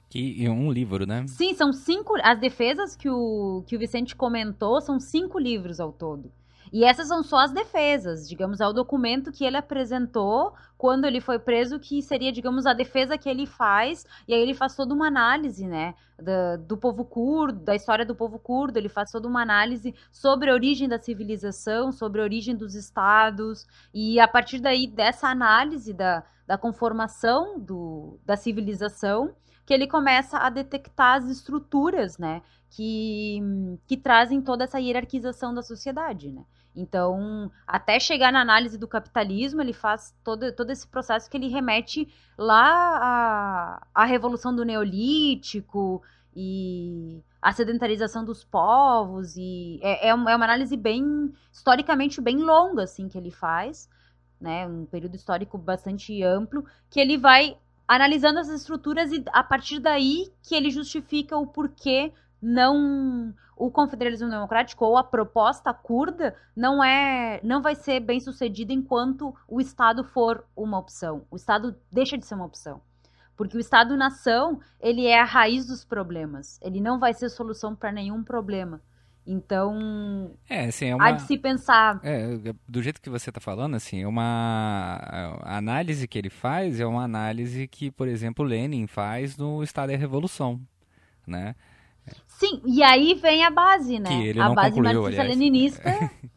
E um livro, né? Sim, são 5. As defesas que o Vicente comentou são 5 livros ao todo. E essas são só as defesas, digamos, é o documento que ele apresentou quando ele foi preso, que seria, digamos, a defesa que ele faz, e aí ele faz toda uma análise, né, do povo curdo, da história do povo curdo, ele faz toda uma análise sobre a origem da civilização, sobre a origem dos estados, e a partir daí, dessa análise da conformação da civilização, que ele começa a detectar as estruturas, né, que trazem toda essa hierarquização da sociedade, né. Então, até chegar na análise do capitalismo, ele faz todo esse processo que ele remete lá à Revolução do Neolítico e a sedentarização dos povos, e é uma análise bem, historicamente bem longa, assim, que ele faz, né, um período histórico bastante amplo, que ele vai analisando as estruturas e a partir daí que ele justifica o porquê não o confederalismo democrático ou a proposta curda não vai ser bem sucedida enquanto o Estado for uma opção. O Estado deixa de ser uma opção. Porque o Estado-nação, ele é a raiz dos problemas. Ele não vai ser solução para nenhum problema. Então, assim, há de se pensar... do jeito que você está falando, assim, a análise que ele faz é uma análise que, por exemplo, Lenin faz no Estado e a Revolução, né? Sim, e aí vem a base, né? Que ele a não base concluiu, marxista-leninista.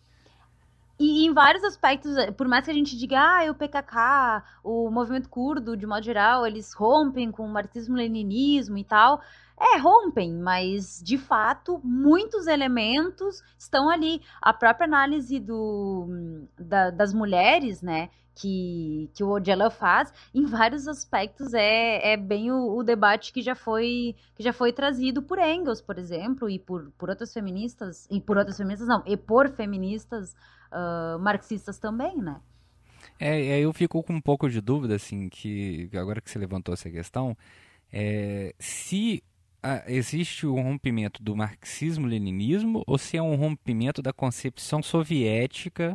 E em vários aspectos, por mais que a gente diga, o PKK, o movimento curdo, de modo geral, eles rompem com o marxismo-leninismo e tal. Rompem, mas, de fato, muitos elementos estão ali. A própria análise das mulheres, né, que o Öcalan faz, em vários aspectos é bem o debate que já foi trazido por Engels, por exemplo, e por outras feministas, e por feministas marxistas também, né? Eu fico com um pouco de dúvida, assim, que agora que você levantou essa questão, se existe um rompimento do marxismo-leninismo ou se é um rompimento da concepção soviética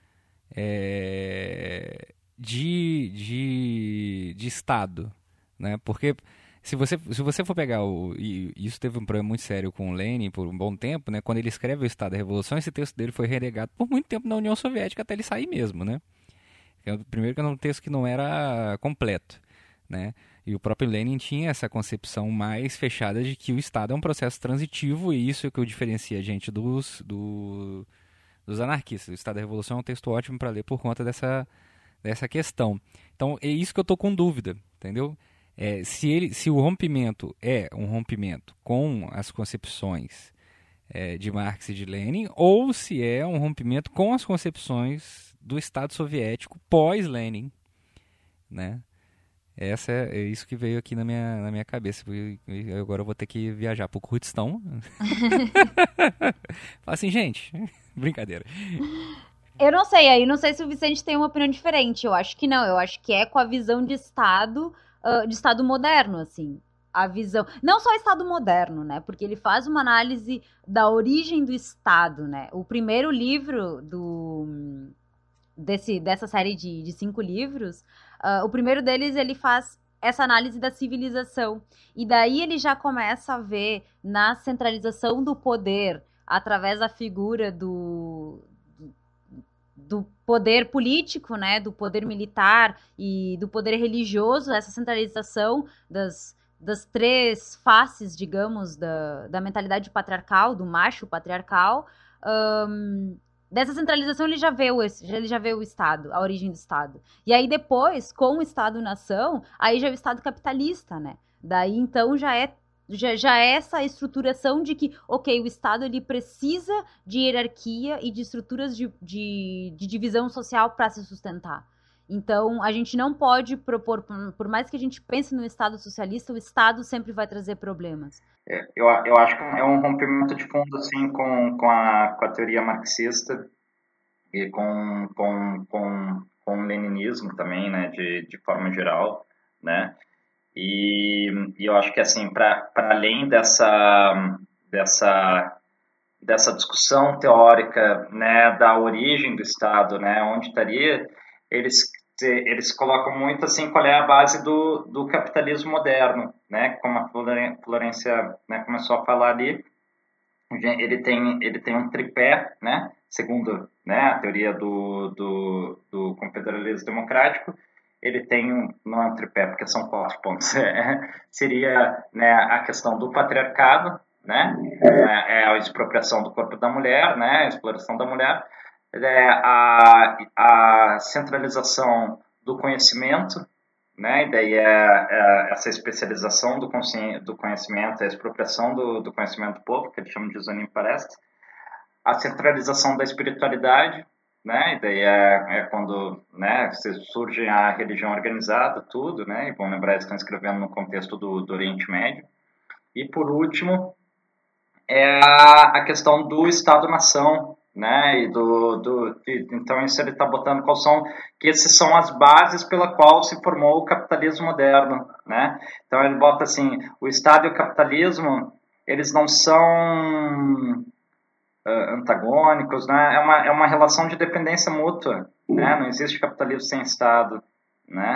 de Estado, né? Porque se você for pegar e isso teve um problema muito sério com o Lenin por um bom tempo, né? Quando ele escreve o Estado da Revolução, esse texto dele foi relegado por muito tempo na União Soviética até ele sair mesmo, né? Primeiro que era um texto que não era completo, né? E o próprio Lenin tinha essa concepção mais fechada de que o Estado é um processo transitivo e isso é o que o diferencia a gente dos anarquistas. O Estado da Revolução é um texto ótimo para ler por conta dessa questão. Então, é isso que eu estou com dúvida, entendeu? Se o rompimento é um rompimento com as concepções de Marx e de Lenin, ou se é um rompimento com as concepções do Estado soviético pós-Lenin, né? É isso que veio aqui na minha cabeça. Agora eu vou ter que viajar para o Kurdistão. Fala assim, gente, brincadeira. Eu não sei se o Vicente tem uma opinião diferente. Eu acho que não, eu acho que é com a visão de Estado moderno, assim. A visão, não só Estado moderno, né? Porque ele faz uma análise da origem do Estado, né? O primeiro livro dessa série de 5 livros, o primeiro deles ele faz essa análise da civilização. E daí ele já começa a ver na centralização do poder através da figura do poder político, né, do poder militar e do poder religioso, essa centralização das 3 faces, digamos, da mentalidade patriarcal, do macho patriarcal. Dessa centralização ele já vê o Estado, a origem do Estado. E aí depois, com o Estado-nação, aí já é o Estado capitalista, né? Daí então já é essa estruturação de que, ok, o Estado ele precisa de hierarquia e de estruturas de divisão social para se sustentar. Então, a gente não pode propor, por mais que a gente pense no Estado socialista, o Estado sempre vai trazer problemas. Eu acho que é um rompimento de fundo assim, com a teoria marxista e com o leninismo também, né, de forma geral, né? E eu acho que assim, para além dessa discussão teórica, né, da origem do Estado, né, onde estaria, eles eles colocam muito assim qual é a base do capitalismo moderno, né? Como a Florência, né, começou a falar ali, ele tem um tripé, né? Segundo, né, a teoria do confederalismo democrático, ele tem não é um tripé porque são 4 pontos, seria, né, a questão do patriarcado, né? É a expropriação do corpo da mulher, né? A exploração da mulher, a centralização do conhecimento, né? E daí essa especialização do conhecimento, a expropriação do conhecimento do povo, que eles chamam de Zoniparest, a centralização da espiritualidade, né? E daí quando, né, surge a religião organizada, tudo, né? E vão lembrar, eles estão escrevendo no contexto do Oriente Médio. E por último, é a questão do Estado-nação, né? Então isso ele está botando que esses são as bases pela qual se formou o capitalismo moderno, né? Então ele bota assim, o Estado e o capitalismo, eles não são antagônicos, né? É uma relação de dependência mútua, né? Não existe capitalismo sem Estado, né?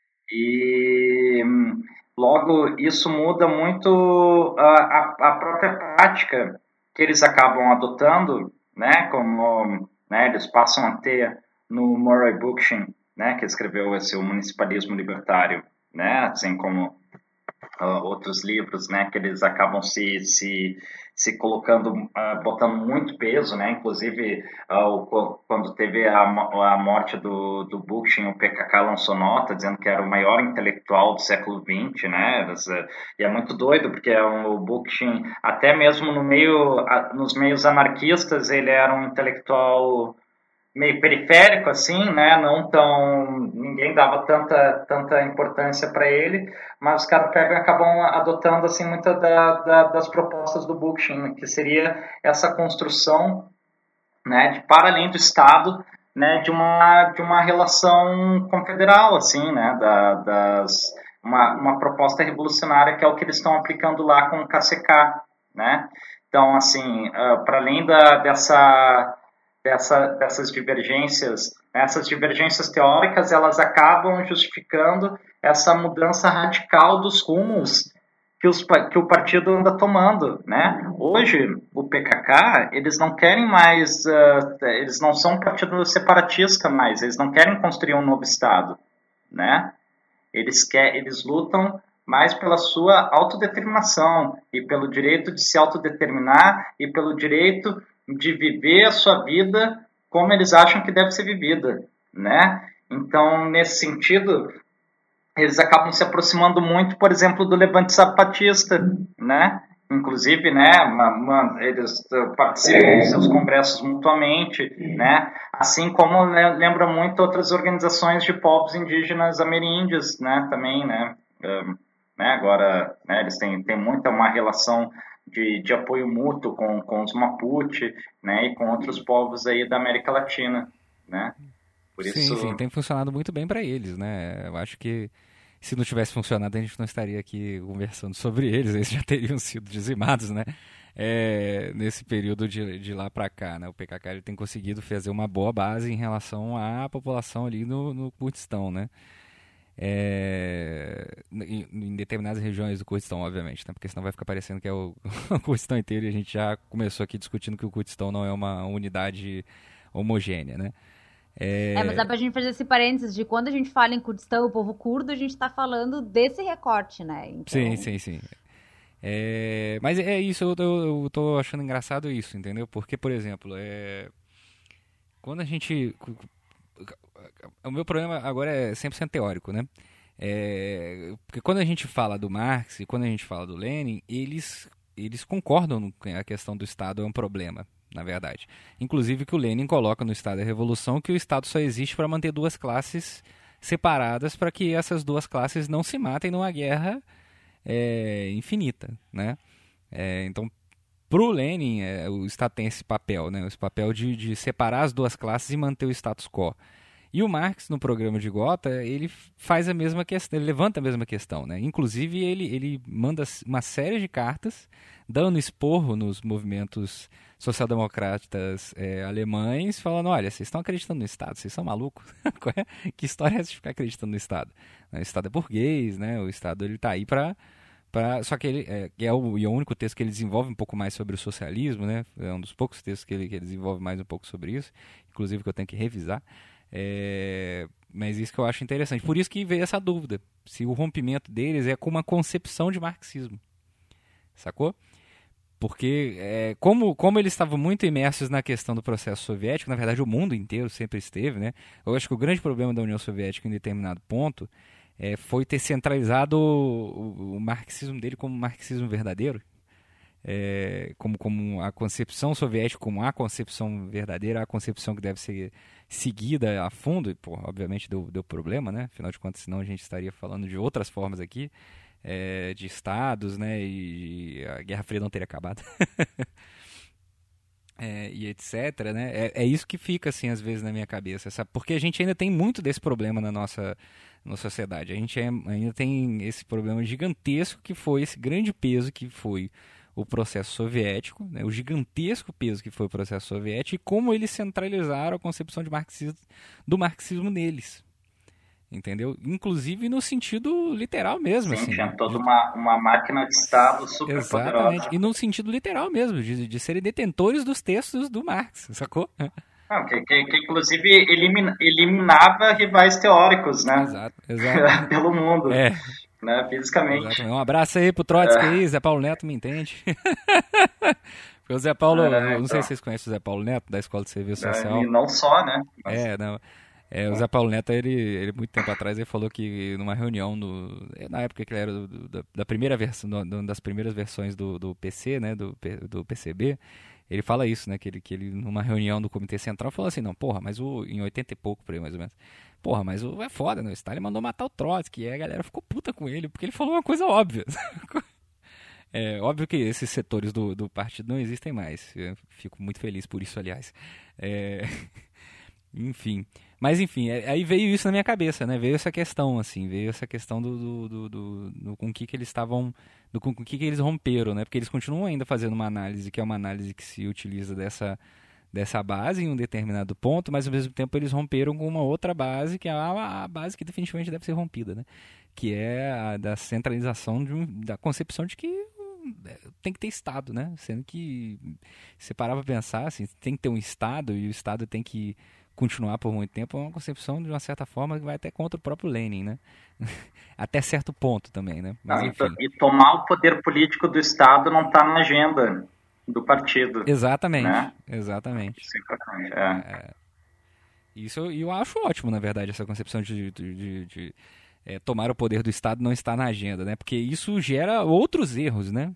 E logo isso muda muito a própria prática que eles acabam adotando, né? Como, né, eles passam a ter no Murray Bookchin, né? Que escreveu o Municipalismo Libertário, né? Assim como outros livros, né, que eles acabam se colocando, botando muito peso, né, inclusive quando teve a morte do Bookchin, o PKK lançou nota dizendo que era o maior intelectual do século XX, né, e é muito doido, porque o Bookchin, até mesmo nos meios anarquistas, ele era um intelectual meio periférico, assim, né? Ninguém dava tanta importância para ele, mas os caras acabam adotando assim muitas das propostas do Bookchin, que seria essa construção, né, de para além do Estado, né, de uma relação confederal, assim, né, uma proposta revolucionária, que é o que eles estão aplicando lá com o KCK, né? Então, assim, para além dessas divergências, essas divergências teóricas, elas acabam justificando essa mudança radical dos rumos que o partido anda tomando, né? Hoje, o PKK, eles não querem mais, eles não são um partido separatista mais, eles não querem construir um novo Estado, né? Eles lutam mais pela sua autodeterminação e pelo direito de se autodeterminar e pelo direito de viver a sua vida como eles acham que deve ser vivida, né? Então, nesse sentido, eles acabam se aproximando muito, por exemplo, do Levante Zapatista, né? Inclusive, né, eles participam dos seus congressos mutuamente, né? Assim como lembra muito outras organizações de povos indígenas ameríndios, né? Também, né? Agora, né, eles têm uma relação de apoio mútuo com os Mapuche, né, e com outros povos aí da América Latina, né? Por isso... Sim, tem funcionado muito bem para eles, né? Eu acho que se não tivesse funcionado, a gente não estaria aqui conversando sobre eles já teriam sido dizimados, né? Nesse período de lá para cá, né? O PKK ele tem conseguido fazer uma boa base em relação à população ali no Kurdistão, né? Em determinadas regiões do Kurdistão, obviamente, né? Porque senão vai ficar parecendo que é o Kurdistão inteiro, e a gente já começou aqui discutindo que o Kurdistão não é uma unidade homogênea, né? Mas dá pra gente fazer esse parênteses de quando a gente fala em Kurdistão, o povo curdo, a gente tá falando desse recorte, né? Então... Sim. Mas é isso, eu tô achando engraçado isso, entendeu? Porque, por exemplo, quando a gente... O meu problema agora é 100% teórico, né? Porque quando a gente fala do Marx e quando a gente fala do Lenin, eles concordam que a questão do Estado é um problema, na verdade. Inclusive que o Lenin coloca no Estado da Revolução que o Estado só existe para manter duas classes separadas, para que essas duas classes não se matem numa guerra infinita, né? Então, para o Lenin, o Estado tem esse papel, né? Esse papel de separar as duas classes e manter o status quo. E o Marx, no programa de Gotha, ele faz a mesma questão, ele levanta a mesma questão, né? Inclusive, ele manda uma série de cartas dando esporro nos movimentos social-democratas alemães, falando, olha, vocês estão acreditando no Estado, vocês são malucos? Que história é essa de ficar acreditando no Estado? O Estado é burguês, né? O Estado ele está aí para... Só que ele é o único texto que ele desenvolve um pouco mais sobre o socialismo, né? É um dos poucos textos que ele desenvolve mais um pouco sobre isso, inclusive que eu tenho que revisar. Mas isso que eu acho interessante. Por isso que veio essa dúvida, se o rompimento deles é com uma concepção de marxismo. Sacou? Porque como eles estavam muito imersos na questão do processo soviético, na verdade o mundo inteiro sempre esteve, né? Eu acho que o grande problema da União Soviética em determinado ponto foi ter centralizado o marxismo dele como marxismo verdadeiro, como a concepção soviética, como a concepção verdadeira, a concepção que deve ser seguida a fundo, e, pô, obviamente deu problema, né? Afinal de contas, senão a gente estaria falando de outras formas aqui, de estados, né? E a Guerra Fria não teria acabado. E etc, né? É isso que fica, assim, às vezes na minha cabeça, sabe? Porque a gente ainda tem muito desse problema na sociedade. A gente ainda tem esse problema gigantesco que foi esse grande peso que foi o processo soviético, né? O gigantesco peso que foi o processo soviético e como eles centralizaram a concepção do marxismo neles. Entendeu? Inclusive no sentido literal mesmo. Sim, assim, tinha toda uma máquina de Estado super Exatamente. poderosa. E no sentido literal mesmo, de serem detentores dos textos do Marx, sacou? Não, que inclusive eliminava rivais teóricos, né? Exato. Pelo mundo, né? Fisicamente. Exatamente. Um abraço aí pro Trotsky aí, Zé Paulo Neto me entende. Porque o Zé Paulo, não sei se vocês conhecem o Zé Paulo Neto, da Escola de Serviço Social. E não só, né? O Zé Paulo Neto, ele muito tempo atrás, ele falou que numa reunião, na época que ele era da primeira versão, das primeiras versões do PC, né, do PCB, ele fala isso, né, que ele numa reunião do Comitê Central falou assim, não, porra, mas em 80 e pouco, por aí mais ou menos, porra, mas é foda, né, o Stalin mandou matar o Trotsky, e a galera ficou puta com ele, porque ele falou uma coisa óbvia. É óbvio que esses setores do partido não existem mais, eu fico muito feliz por isso, aliás. Enfim, mas enfim, aí veio isso na minha cabeça, né? Veio essa questão, assim, com que eles estavam, com que eles romperam, né? Porque eles continuam ainda fazendo uma análise, que é uma análise que se utiliza dessa base em um determinado ponto, mas ao mesmo tempo eles romperam com uma outra base, que é a base que definitivamente deve ser rompida, né? Que é a da centralização da concepção de que tem que ter Estado, né? Sendo que, se você parar pra pensar, assim, tem que ter um Estado e o Estado tem que continuar por muito tempo, é uma concepção, de uma certa forma, que vai até contra o próprio Lenin, né? Até certo ponto também, né? Mas, enfim. E tomar o poder político do Estado não está na agenda do partido. Exatamente, né? Exatamente. Isso é importante, Isso eu acho ótimo, na verdade, essa concepção de tomar o poder do Estado não está na agenda, né? Porque isso gera outros erros, né?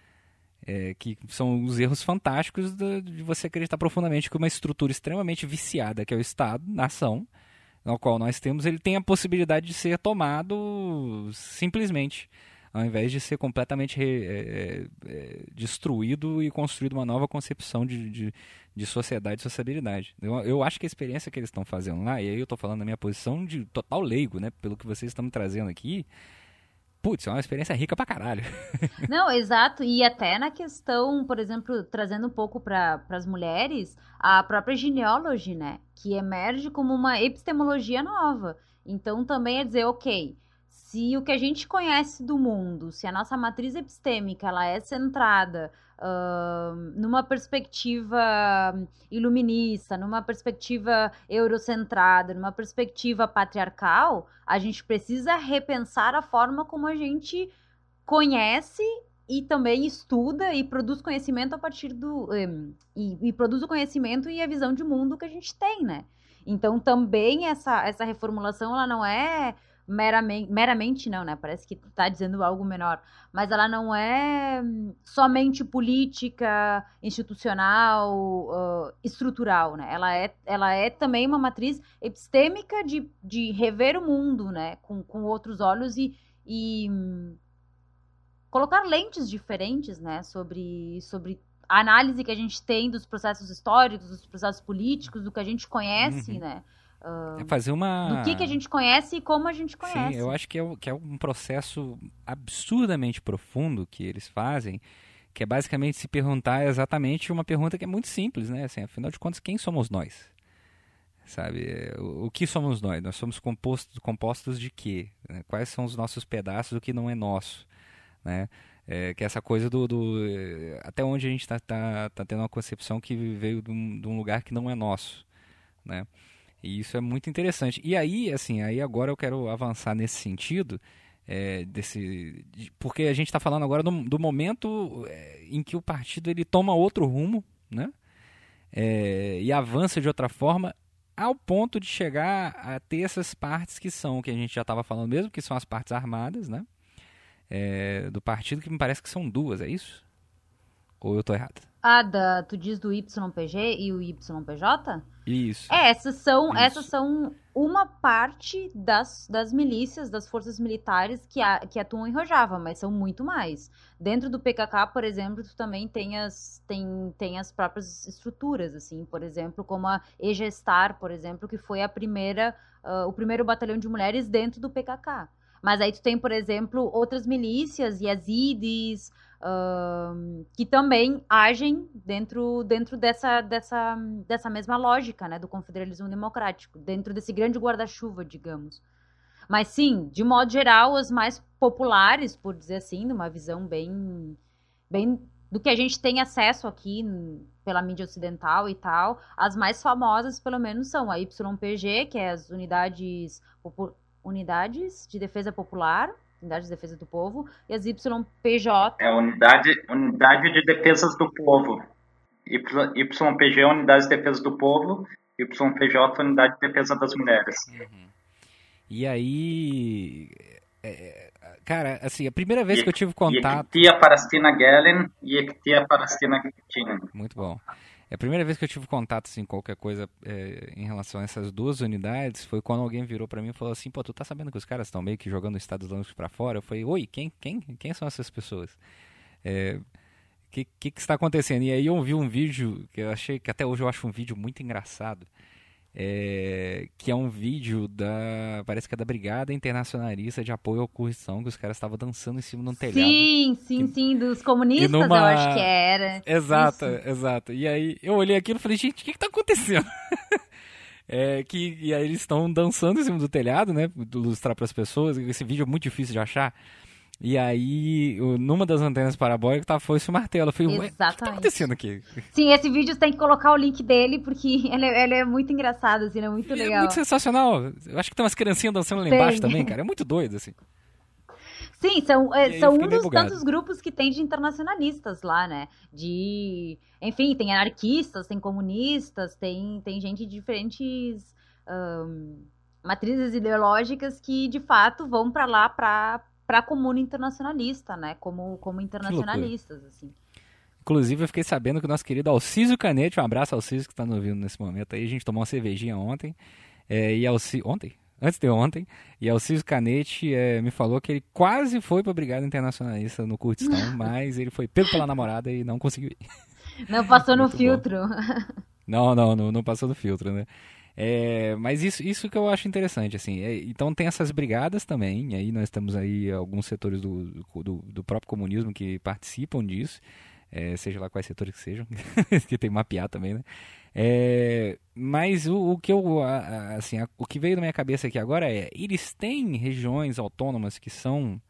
Que são os erros fantásticos de você acreditar profundamente que uma estrutura extremamente viciada, que é o Estado, nação, no qual nós temos, ele tem a possibilidade de ser tomado simplesmente, ao invés de ser completamente destruído e construído uma nova concepção de sociedade e sociabilidade. Eu acho que a experiência que eles estão fazendo lá, e aí eu estou falando da minha posição de total leigo, né, pelo que vocês estão me trazendo aqui, putz, é uma experiência rica pra caralho. Não, exato. E até na questão, por exemplo, trazendo um pouco para as mulheres, a própria genealogy, né? Que emerge como uma epistemologia nova. Então também é dizer, ok, se o que a gente conhece do mundo, se a nossa matriz epistêmica ela é centrada numa perspectiva iluminista, numa perspectiva eurocentrada, numa perspectiva patriarcal, a gente precisa repensar a forma como a gente conhece e também estuda e produz conhecimento a partir e produz o conhecimento e a visão de mundo que a gente tem, né? Então também essa reformulação ela não é meramente não, né? Parece que tá dizendo algo menor, mas ela não é somente política, institucional, estrutural, né? Ela é também uma matriz epistêmica de rever o mundo, né? Com outros olhos e colocar lentes diferentes, né? Sobre a análise que a gente tem dos processos históricos, dos processos políticos, do que a gente conhece, né? É fazer do que a gente conhece e como a gente conhece. Sim, eu acho que é um processo absurdamente profundo que eles fazem, que é basicamente se perguntar exatamente uma pergunta que é muito simples, né? Assim, afinal de contas, quem somos nós? Sabe? O que somos nós? Nós somos compostos de quê? Né? Quais são os nossos pedaços, o que não é nosso? Né? Que é essa coisa até onde a gente tá tendo uma concepção que veio de um lugar que não é nosso, né? E isso é muito interessante. E aí, assim, aí agora eu quero avançar nesse sentido, porque a gente está falando agora do momento em que o partido ele toma outro rumo, né? E avança de outra forma, ao ponto de chegar a ter essas partes que são o que a gente já estava falando mesmo, que são as partes armadas, né? Do partido, que me parece que são duas, é isso? Ou eu estou errado? Tu diz do YPG e o YPJ? Isso. Essas são uma parte das milícias, das forças militares que atuam em Rojava, mas são muito mais. Dentro do PKK, por exemplo, tu também tem as próprias estruturas, assim, por exemplo, como a Egestar, por exemplo, que foi o primeiro batalhão de mulheres dentro do PKK. Mas aí tu tem, por exemplo, outras milícias, Yazidis, que também agem dentro dessa mesma lógica, né, do confederalismo democrático, dentro desse grande guarda-chuva, digamos. Mas sim, de modo geral, as mais populares, por dizer assim, numa visão bem do que a gente tem acesso aqui pela mídia ocidental e tal, as mais famosas, pelo menos, são a YPG, que é as unidades de defesa popular, Unidade de Defesa do Povo, e as YPJ. É a unidade de defesas do povo. YPG é a Unidade de Defesa do Povo, YPJ é a Unidade de Defesa das Mulheres. Uhum. E aí, cara, assim, a primeira vez que eu tive contato... Yekitia Parastina Gelen e Yekitia Parastina Kitinen. Muito bom. A primeira vez que eu tive contato, assim, qualquer coisa em relação a essas duas unidades foi quando alguém virou pra mim e falou assim, pô, tu tá sabendo que os caras estão meio que jogando o Estado Islâmico pra fora? Eu falei, oi, quem são essas pessoas? Que está acontecendo? E aí eu vi um vídeo que eu achei, que até hoje eu acho um vídeo muito engraçado, que é um vídeo parece que é da Brigada Internacionalista de Apoio ao Kurdistão, que os caras estavam dançando em cima de um telhado. Sim, dos comunistas, eu acho que era. Exato. E aí eu olhei aquilo e falei, gente, o que tá acontecendo? E aí eles estão dançando em cima do telhado, né, ilustrar para as pessoas. Esse vídeo é muito difícil de achar. E aí, numa das antenas parabólicas, foi esse martelo. Eu falei, ué, o que tá acontecendo aqui? Sim, esse vídeo tem que colocar o link dele, porque ele é muito engraçado, assim, ele é muito legal. É muito sensacional. Eu acho que tem umas criancinhas dançando lá embaixo também, cara. É muito doido, assim. Sim, são um dos tantos grupos que tem de internacionalistas lá, né? Enfim, tem anarquistas, tem comunistas, tem gente de diferentes matrizes ideológicas que, de fato, vão pra lá pra comuna internacionalista, né? Como internacionalistas, assim. Inclusive, eu fiquei sabendo que o nosso querido Alcísio Canete, um abraço ao Alcísio que está nos ouvindo nesse momento aí, a gente tomou uma cervejinha ontem, antes de ontem, e Alcísio Canete me falou que ele quase foi para a Brigada Internacionalista no Kurdistão, mas ele foi pego pela namorada e não conseguiu ir. Não passou no filtro. Não passou no filtro, né? Mas isso que eu acho interessante, assim. Então tem essas brigadas também, e aí nós temos aí alguns setores do próprio comunismo que participam disso, seja lá quais setores que sejam, que tem que mapear também, né? Mas o que veio na minha cabeça aqui agora eles têm regiões autônomas que são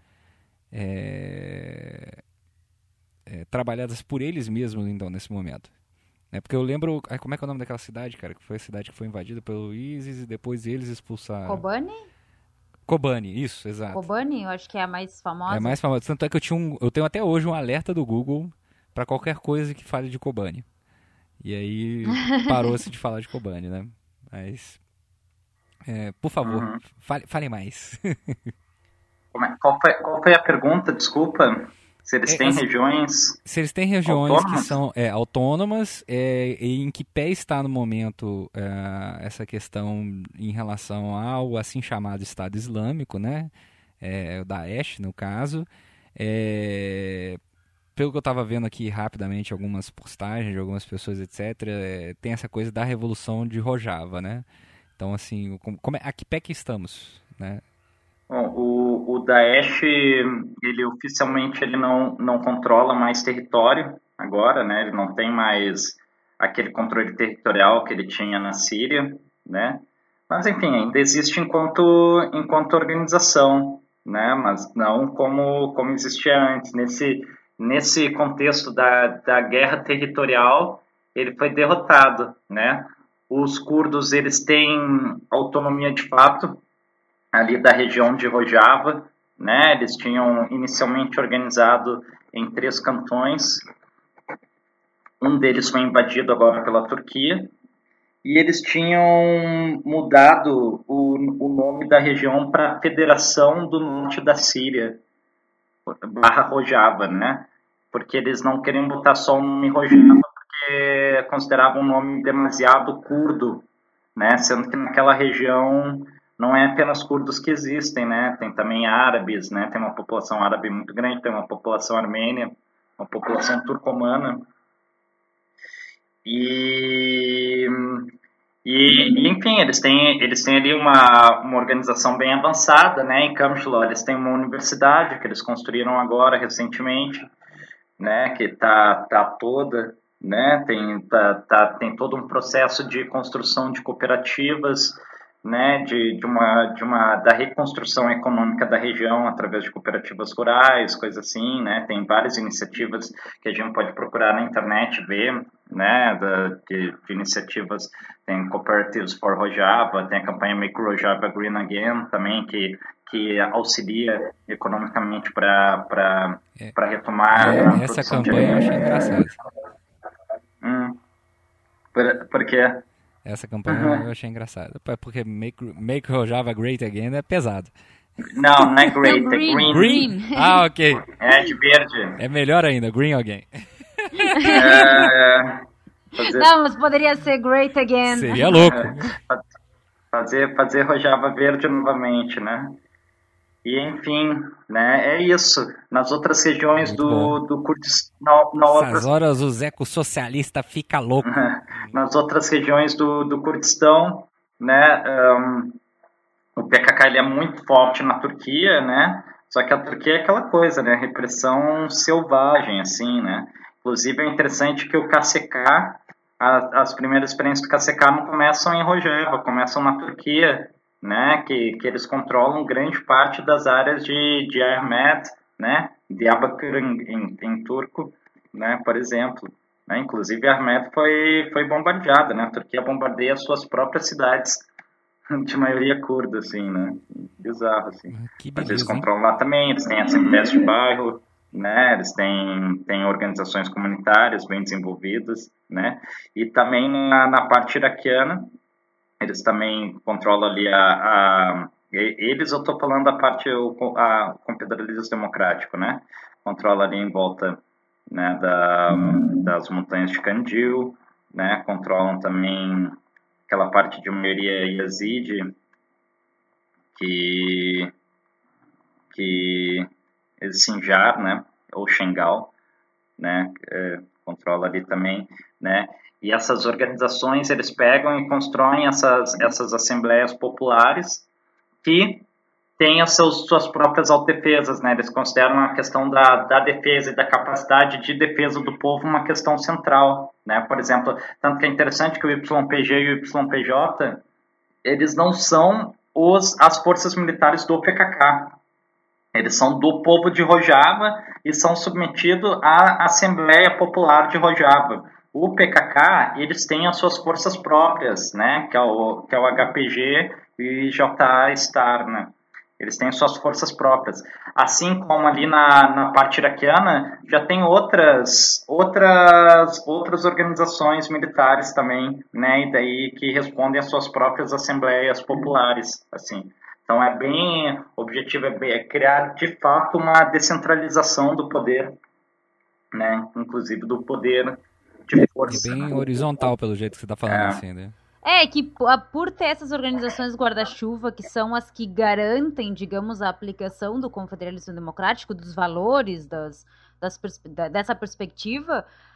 trabalhadas por eles mesmos, então, nesse momento. Porque eu lembro... como é que é o nome daquela cidade, cara? Que foi a cidade que foi invadida pelo ISIS e depois eles expulsaram... Kobani, isso, exato. Kobani, eu acho que é a mais famosa. É a mais famosa. Tanto é que eu tenho até hoje um alerta do Google para qualquer coisa que fale de Kobani. E aí parou-se de falar de Kobani, né? Mas... por favor, fale mais. Qual foi a pergunta? Desculpa. Se eles têm regiões... Se eles têm regiões autônomas? Que são autônomas, em que pé está no momento essa questão em relação ao assim chamado Estado Islâmico, né? O Daesh, no caso. Pelo que eu estava vendo aqui rapidamente, algumas postagens de algumas pessoas, etc., tem essa coisa da Revolução de Rojava, né? Então, assim, a que pé que estamos, né? Bom, o Daesh, ele oficialmente ele não controla mais território agora, né? Ele não tem mais aquele controle territorial que ele tinha na Síria, né? Mas, enfim, ainda existe enquanto organização, né? Mas não como existia antes. Nesse contexto da guerra territorial, ele foi derrotado, né? Os curdos, eles têm autonomia de fato, ali da região de Rojava, né? Eles tinham inicialmente organizado em 3 cantões. Um deles foi invadido agora pela Turquia. E eles tinham mudado o nome da região para Federação do Norte da Síria, /Rojava, né? Porque eles não queriam botar só o nome Rojava, porque consideravam um nome demasiado curdo, né? Sendo que naquela região não é apenas curdos que existem, né? Tem também árabes, né? Tem uma população árabe muito grande, tem uma população armênia, uma população turcomana. E enfim, eles têm ali uma organização bem avançada, né? Em Kamshlo, eles têm uma universidade que eles construíram agora, recentemente, né? Que tá toda, né? Tem todo um processo de construção de cooperativas, né? Da reconstrução econômica da região através de cooperativas rurais, coisas assim, né? Tem várias iniciativas que a gente pode procurar na internet, ver, né? De iniciativas, tem Cooperatives for Rojava, tem a campanha Make Rojava Green Again também, que auxilia economicamente para retomar essa campanha eu achei engraçada. Por quê? Essa campanha eu achei engraçada. Porque Make Rojava Great Again é pesado. Não é great, é green. Green? Ah, ok. É de verde. É melhor ainda, Green Again. Não, mas poderia ser Great Again. Seria louco. Fazer Rojava verde novamente, né? E, enfim, né, é isso. Nas outras regiões do Kurdistão... Nessas horas o Zeco socialista fica louco. Nas outras regiões do Kurdistão, né, o PKK ele é muito forte na Turquia, né? Só que a Turquia é aquela coisa, né? Repressão selvagem, assim, né? Inclusive é interessante que o KCK, as primeiras experiências do KCK não começam em Rojava, começam na Turquia, né, que eles controlam grande parte das áreas de Ahmed, né, Diyarbakır em turco, né, por exemplo. Né, inclusive Ahmed foi bombardeada, né, a Turquia bombardeia suas próprias cidades de maioria curda, assim, né, bizarro, assim. Mas eles controlam lá também, eles têm assembleias de bairro, né, eles têm organizações comunitárias bem desenvolvidas, né, e também na parte iraquiana, eles também controlam ali eles, eu estou falando da parte, a Confederalismo Democrático, né? Controla ali em volta, né, das montanhas de Kandil, né? Controlam também aquela parte de maioria Yazidi, que é Sinjar, né? Ou Shengal, né? Controla ali também, né? E essas organizações, eles pegam e constroem essas assembleias populares que têm as suas próprias autodefesas, né? Eles consideram a questão da defesa e da capacidade de defesa do povo uma questão central, né? Por exemplo, tanto que é interessante que o YPG e o YPJ, eles não são as forças militares do PKK. Eles são do povo de Rojava e são submetidos à Assembleia Popular de Rojava. O PKK, eles têm as suas forças próprias, né? Que é o HPG e JA Star, né? Eles têm suas forças próprias. Assim como ali na parte iraquiana, já tem outras organizações militares também, né? E daí que respondem às suas próprias assembleias populares, assim. Então o objetivo é criar de fato uma descentralização do poder, né? Inclusive do poder de força. É bem horizontal pelo jeito que você está falando, assim, né? É que por ter essas organizações guarda-chuva, que são as que garantem, digamos, a aplicação do confederalismo democrático, dos valores, dessa perspectiva,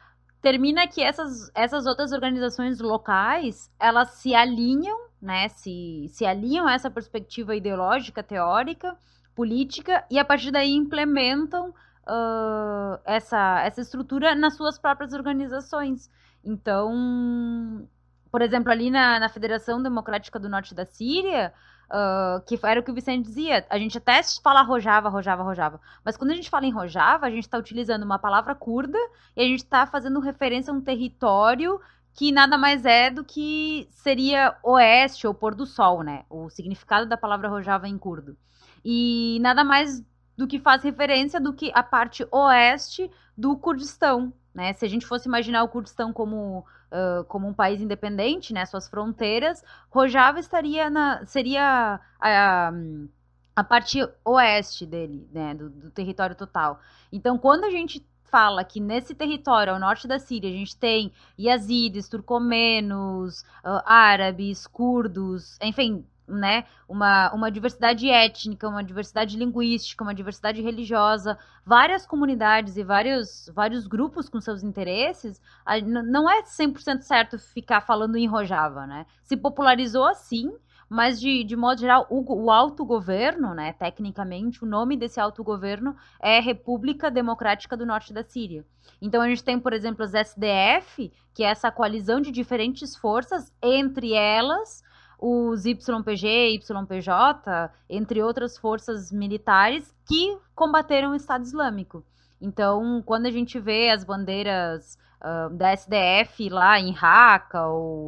termina que essas outras organizações locais, elas se alinham, né, se alinham a essa perspectiva ideológica, teórica, política, e a partir daí implementam essa estrutura nas suas próprias organizações. Então, por exemplo, ali na Federação Democrática do Norte da Síria, que era o que o Vicente dizia, a gente até fala Rojava, mas quando a gente fala em Rojava, a gente está utilizando uma palavra curda e a gente está fazendo referência a um território que nada mais é do que seria oeste ou pôr do sol, né? O significado da palavra Rojava em curdo. E nada mais do que faz referência do que a parte oeste do Kurdistão, né? Se a gente fosse imaginar o Kurdistão como um país independente, né, suas fronteiras, Rojava seria a parte oeste dele, né, do território total. Então, quando a gente fala que nesse território, ao norte da Síria, a gente tem yazidis, turcomenos, árabes, curdos, enfim, né, uma diversidade étnica, uma diversidade linguística, uma diversidade religiosa, várias comunidades e vários grupos com seus interesses, não é 100% certo ficar falando em Rojava, né? Se popularizou assim, mas de modo geral, o autogoverno, né, tecnicamente, o nome desse autogoverno é República Democrática do Norte da Síria. Então a gente tem, por exemplo, as SDF, que é essa coalizão de diferentes forças, entre elas os YPG, YPJ, entre outras forças militares que combateram o Estado Islâmico. Então, quando a gente vê as bandeiras da SDF lá em Raqqa,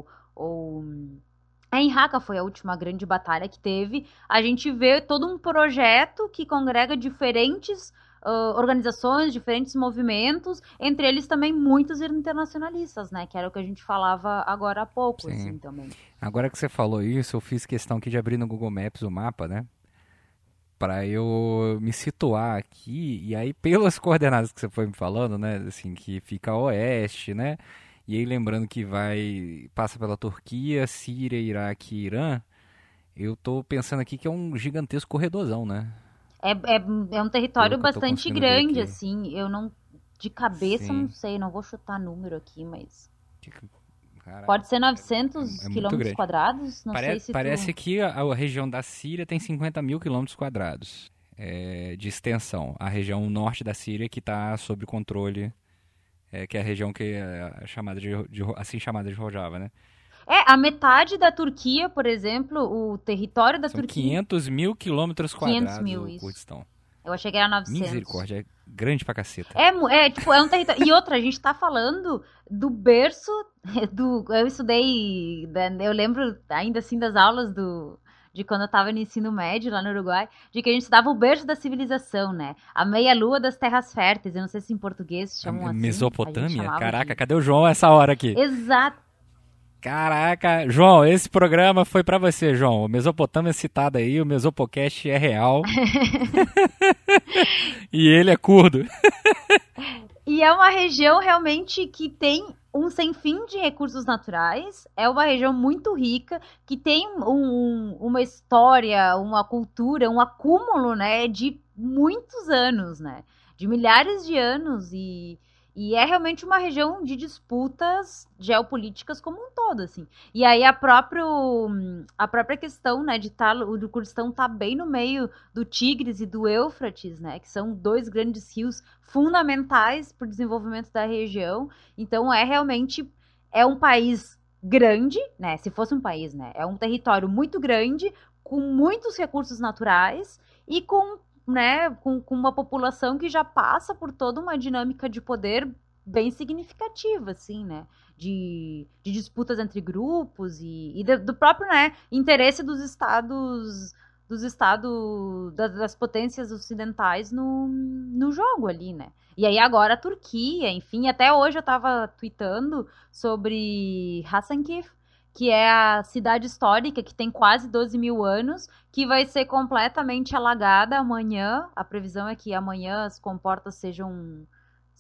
em Raqqa foi a última grande batalha que teve, a gente vê todo um projeto que congrega diferentes organizações, diferentes movimentos, entre eles também muitos internacionalistas, né? Que era o que a gente falava agora há pouco, Sim. assim, também. Agora que você falou isso, eu fiz questão aqui de abrir no Google Maps o mapa, né? Para eu me situar aqui, e aí pelas coordenadas que você foi me falando, né? Assim, que fica a oeste, né? E aí lembrando que passa pela Turquia, Síria, Iraque e Irã, eu tô pensando aqui que é um gigantesco corredorzão, né? É um território Pelo que eu tô bastante conseguindo ver grande, aqui. assim. Eu não. De cabeça, Sim. não sei, não vou chutar número aqui, mas. Caraca, Pode ser 900 é muito quilômetros grande. quadrados? Não sei se Parece que a região da Síria tem 50 mil quilômetros quadrados de extensão. A região norte da Síria que está sob controle, que é a região que é chamada assim chamada de Rojava, né? a metade da Turquia, por exemplo, o território da São Turquia. 500 mil quilômetros 500 quadrados mil, o isso. Kurdistão. Eu achei que era 900. Misericórdia, é grande pra caceta. Tipo, é um território. E outra, a gente tá falando do berço eu estudei, eu lembro ainda assim das aulas de quando eu tava no ensino médio lá no Uruguai, de que a gente estudava o berço da civilização, né? A meia-lua das terras férteis. Eu não sei se em português chamam assim. A gente Mesopotâmia? chamava Caraca, cadê o João essa hora aqui? Exato. Caraca, João, esse programa foi pra você, João. O Mesopotâmia é citado aí, o Mesopocast é real. E ele é curdo. E é uma região realmente que tem um sem fim de recursos naturais. É uma região muito rica, que tem uma história, uma cultura, um acúmulo, né, de muitos anos, né? De milhares de anos e é realmente uma região de disputas geopolíticas como um todo, assim. E aí a própria questão, né, do Kurdistão tá bem no meio do Tigres e do Eufrates, né, que são dois grandes rios fundamentais para o desenvolvimento da região. Então realmente um país grande, né, se fosse um país, né, é um território muito grande, com muitos recursos naturais e com uma população que já passa por toda uma dinâmica de poder bem significativa, assim, né? De disputas entre grupos e do próprio, né, interesse das potências ocidentais no jogo ali, né? E aí agora a Turquia, enfim, até hoje eu tava tweetando sobre Hasankeyf, que é a cidade histórica que tem quase 12 mil anos, que vai ser completamente alagada amanhã. A previsão é que amanhã as comportas sejam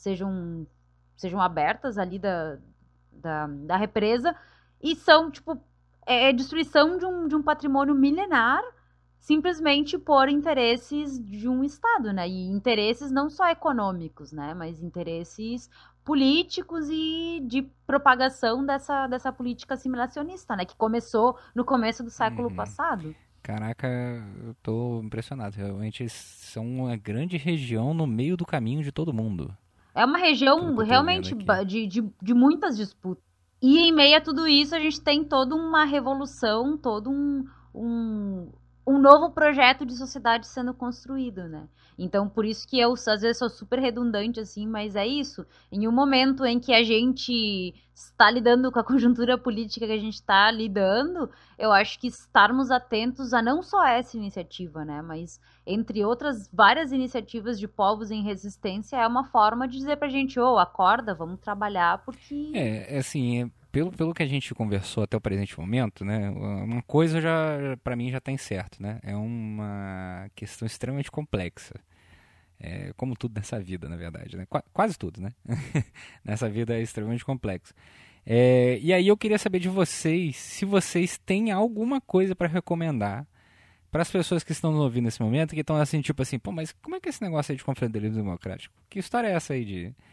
abertas ali da represa. E são, tipo, destruição de um patrimônio milenar simplesmente por interesses de um Estado, né? E interesses não só econômicos, né? Mas interesses políticos e de propagação dessa política assimilacionista, né? Que começou no começo do século Uhum. passado. Caraca, eu tô impressionado. Realmente eles são uma grande região no meio do caminho de todo mundo. É uma Pelo região que eu tô vendo realmente aqui. de muitas disputas. E em meio a tudo isso, a gente tem toda uma revolução, todo um, um novo projeto de sociedade sendo construído, né? Então, por isso que eu, às vezes, sou super redundante, assim, mas é isso. Em um momento em que a gente está lidando com a conjuntura política que a gente está lidando, eu acho que estarmos atentos a não só essa iniciativa, né? Mas entre outras várias iniciativas de povos em resistência, é uma forma de dizer pra gente, ô, acorda, vamos trabalhar, porque... Assim, pelo que a gente conversou até o presente momento, né, uma coisa já, para mim já está incerto, né, é uma questão extremamente complexa, como tudo nessa vida, na verdade, né, quase tudo, né, nessa vida é extremamente complexo. E aí eu queria saber de vocês, se vocês têm alguma coisa para recomendar para as pessoas que estão nos ouvindo nesse momento, que estão assim, tipo assim, pô, mas como é que é esse negócio aí de confederalismo democrático? Que história é essa aí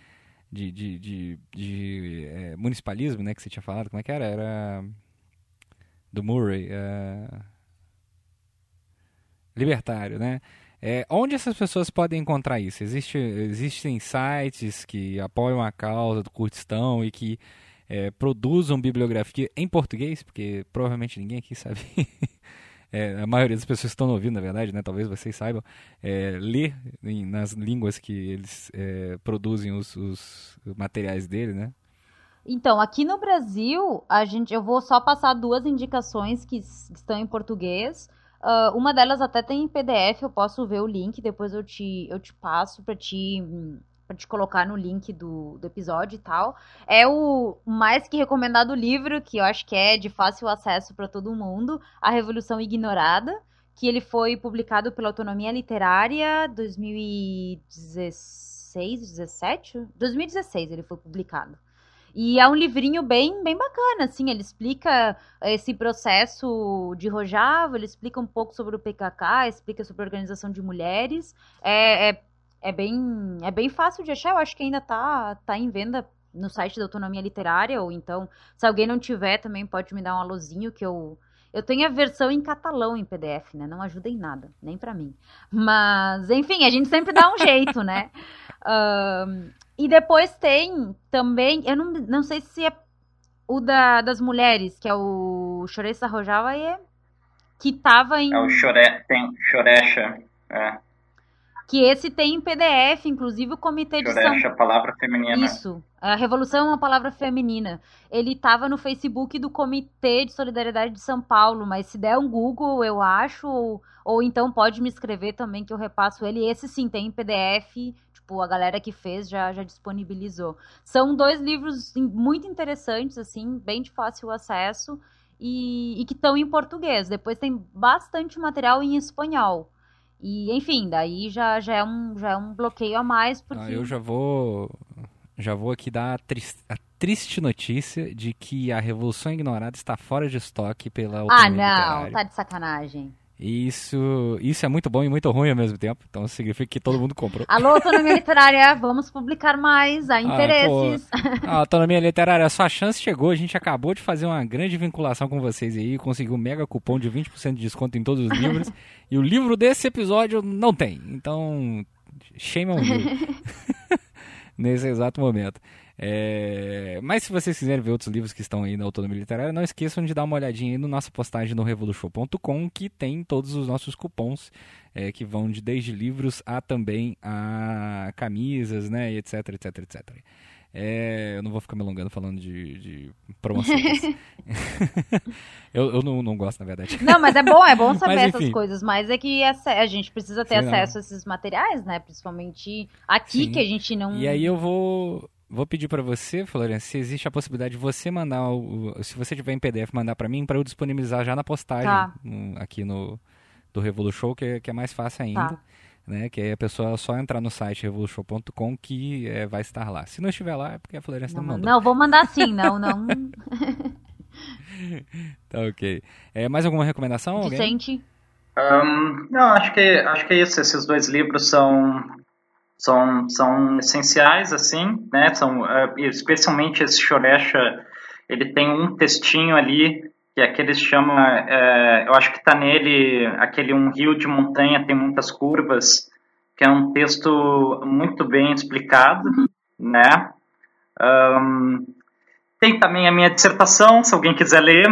de municipalismo, né, que você tinha falado, como é que era? Era do Murray, libertário, né? Onde essas pessoas podem encontrar isso? Existem sites que apoiam a causa do Kurdistão e que produzam bibliografia em português, porque provavelmente ninguém aqui sabe. A maioria das pessoas que estão ouvindo, na verdade, né, talvez vocês saibam, ler nas línguas que eles produzem os materiais dele, né? Então, aqui no Brasil, eu vou só passar duas indicações que estão em português. Uma delas até tem em PDF, eu posso ver o link, depois eu te passo para te colocar no link do episódio e tal. É o mais que recomendado livro, que eu acho que é de fácil acesso para todo mundo, A Revolução Ignorada, que ele foi publicado pela Autonomia Literária 2016, 17? 2016 ele foi publicado. E é um livrinho bem bacana, assim, ele explica esse processo de Rojava, ele explica um pouco sobre o PKK, explica sobre a organização de mulheres. É, é, é bem fácil de achar, eu acho que ainda tá em venda no site da Autonomia Literária, ou então, se alguém não tiver, também pode me dar um alôzinho, que eu tenho a versão em catalão em PDF, né? Não ajuda em nada, nem pra mim. Mas, enfim, a gente sempre dá um jeito, né? E depois tem também, eu não sei se é o das mulheres, que é o Choressa Rojava, que tava É o em... tem Chorecha, Que esse tem em PDF, inclusive o Comitê de São... Chorecha, palavra feminina. Isso, a revolução é uma palavra feminina. Ele estava no Facebook do Comitê de Solidariedade de São Paulo, mas se der um Google, eu acho, ou então pode me escrever também que eu repasso ele. Esse sim tem em PDF, tipo, a galera que fez já disponibilizou. São dois livros muito interessantes, assim, bem de fácil acesso e que estão em português. Depois tem bastante material em espanhol. E, enfim, daí já é um bloqueio a mais, porque... Eu já vou aqui dar a triste notícia de que a Revolução Ignorada está fora de estoque pela Ah, Autonomia não, Literária. tá de sacanagem. Isso é muito bom e muito ruim ao mesmo tempo. Então significa que todo mundo comprou. Alô, Autonomia Literária, vamos publicar mais, há interesses. A Autonomia Literária, a sua chance chegou. A gente acabou de fazer uma grande vinculação com vocês aí. Conseguiu um mega cupom de 20% de desconto em todos os livros. E o livro desse episódio não tem. Então, shame on you. Nesse exato momento. Mas se vocês quiserem ver outros livros que estão aí na Autonomia Literária, não esqueçam de dar uma olhadinha aí na nossa postagem no revolushow.com, que tem todos os nossos cupons, que vão desde livros a também a camisas, né, e etc, etc, etc. Eu não vou ficar me alongando falando de promoções. eu não gosto, na verdade. Não, mas é bom saber Mas, essas enfim. coisas, mas é que a gente precisa ter Sim, acesso a esses materiais, né? Principalmente aqui, Sim. que a gente não... E aí eu vou pedir para você, Florence, se existe a possibilidade de você mandar, se você tiver em PDF, mandar para mim, para eu disponibilizar já na postagem aqui do Revolushow, que é mais fácil ainda. Tá. Né, que aí a pessoa só entrar no site revolushow.com que vai estar lá. Se não estiver lá, é porque a Florence não mandou. Não, vou mandar sim, não. Tá ok. Mais alguma recomendação? Alguém? Vicente? Não, acho que é isso. Esses dois livros são essenciais, assim, né? Especialmente esse Shoresha, ele tem um textinho ali que é aquele chama, eu acho que está nele, aquele Um Rio de Montanha Tem Muitas Curvas, que é um texto muito bem explicado, né? Tem também a minha dissertação, se alguém quiser ler,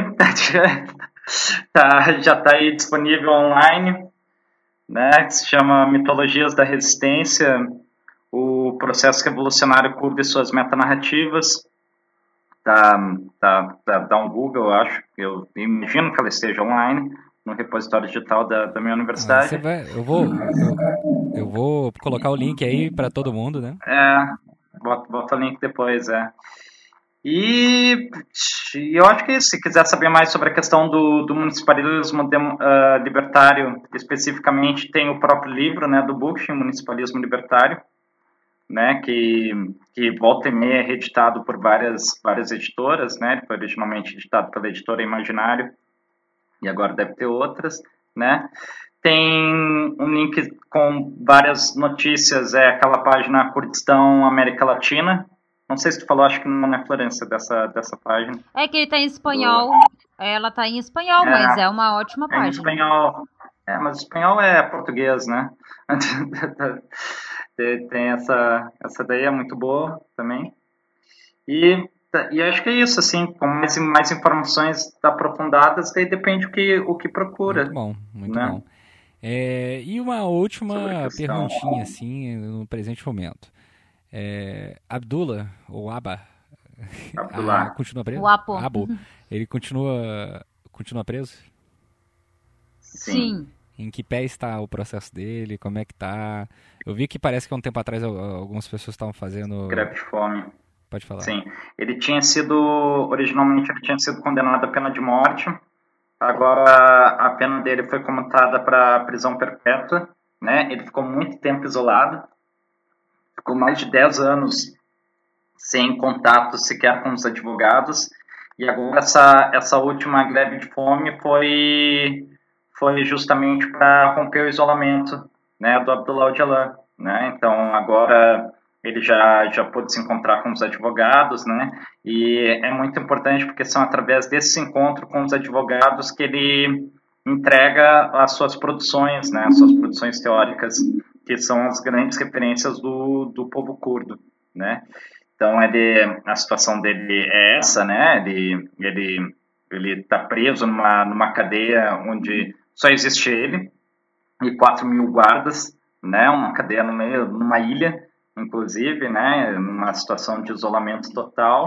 já está aí disponível online, né? Que se chama Mitologias da Resistência, o processo revolucionário curdo e suas metanarrativas. Dá um Google, eu acho. Eu imagino que ela esteja online no repositório digital da minha universidade. Eu vou colocar o link aí para todo mundo, né? Bota o link depois, E eu acho que se quiser saber mais sobre a questão do municipalismo libertário, especificamente, tem o próprio livro, né, do Bookchin, Municipalismo Libertário, né, que volta e meia é reeditado por várias editoras, né, ele foi originalmente editado pela editora Imaginário, e agora deve ter outras, né. Tem um link com várias notícias, aquela página Kurdistão América Latina. Não sei se tu falou, acho que não é Florença dessa página. É que ele tá em espanhol. Ela tá em espanhol, mas é uma ótima página. Em espanhol. Mas espanhol é português, né? Tem essa daí é muito boa também. E acho que é isso, assim, com mais informações aprofundadas, daí depende o que procura. Muito bom, muito bom. E uma última perguntinha, assim, no presente momento. Abdullah, ou Abba, continua preso? O Apo. Abo, ele continua preso? Sim. Em que pé está o processo dele? Como é que tá? Eu vi que parece que há um tempo atrás algumas pessoas estavam fazendo... Greve de fome. Pode falar. Sim. Originalmente ele tinha sido condenado à pena de morte. Agora a pena dele foi comutada para prisão perpétua, né? Ele ficou muito tempo isolado. Ficou mais de 10 anos sem contato sequer com os advogados. E agora essa última greve de fome foi justamente para romper o isolamento, né, do Abdullah Öcalan, né? Então agora ele já pôde se encontrar com os advogados, né? E é muito importante porque são através desse encontro com os advogados que ele entrega as suas produções, né, as suas produções teóricas, que são as grandes referências do povo curdo, né? Então a situação dele é essa, né? Ele está preso numa cadeia onde só existe ele e 4.000 guardas, né? Uma cadeia no meio, numa ilha, inclusive, né? Numa situação de isolamento total.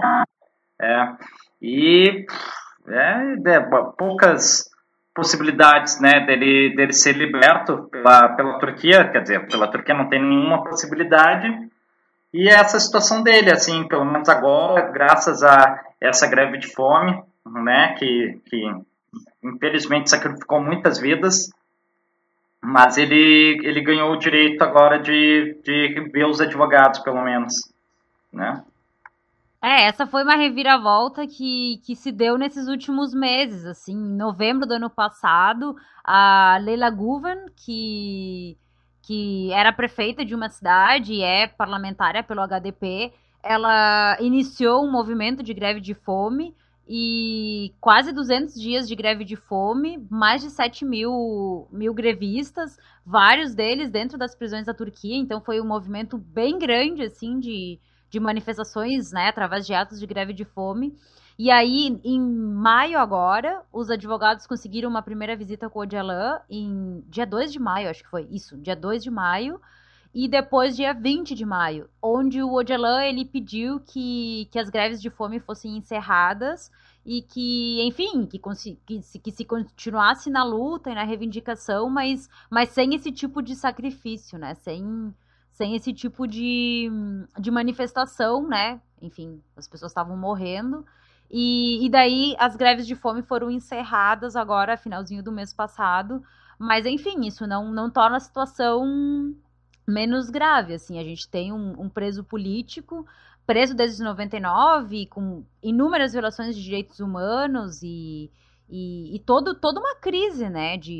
Poucas possibilidades, né, dele ser liberto pela Turquia, quer dizer, pela Turquia não tem nenhuma possibilidade, e essa situação dele, assim, pelo menos agora, graças a essa greve de fome, né, que infelizmente sacrificou muitas vidas, mas ele ganhou o direito agora de ver os advogados, pelo menos, né. Essa foi uma reviravolta que se deu nesses últimos meses, assim, em novembro do ano passado, a Leyla Guven, que era prefeita de uma cidade e é parlamentária pelo HDP, ela iniciou um movimento de greve de fome e quase 200 dias de greve de fome, mais de 7 mil grevistas, vários deles dentro das prisões da Turquia, então foi um movimento bem grande, assim, de manifestações, né, através de atos de greve de fome. E aí, em maio agora, os advogados conseguiram uma primeira visita com o Öcalan, em dia 2 de maio, acho que foi isso, dia 2 de maio, e depois dia 20 de maio, onde o Öcalan, ele pediu que as greves de fome fossem encerradas e que, enfim, que se continuasse na luta e na reivindicação, mas sem esse tipo de sacrifício, né, sem esse tipo de manifestação, né? Enfim, as pessoas estavam morrendo. E daí as greves de fome foram encerradas agora, finalzinho do mês passado. Mas, enfim, isso não torna a situação menos grave, assim. A gente tem um preso político, preso desde 99, com inúmeras violações de direitos humanos e toda uma crise, né? De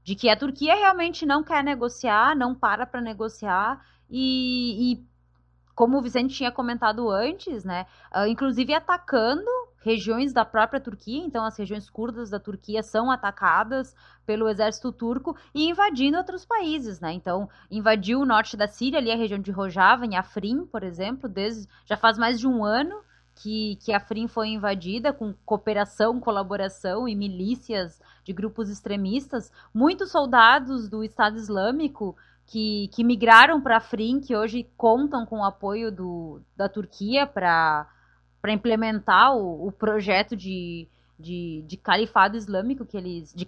de que a Turquia realmente não quer negociar, não para negociar, e como o Vicente tinha comentado antes, né, inclusive atacando regiões da própria Turquia, então as regiões curdas da Turquia são atacadas pelo exército turco e invadindo outros países, né? Então, invadiu o norte da Síria, ali a região de Rojava, em Afrin, por exemplo, já faz mais de um ano que Afrin foi invadida com cooperação, colaboração e milícias de grupos extremistas. Muitos soldados do Estado Islâmico que migraram para Afrin, que hoje contam com o apoio da Turquia para implementar o projeto de califado islâmico que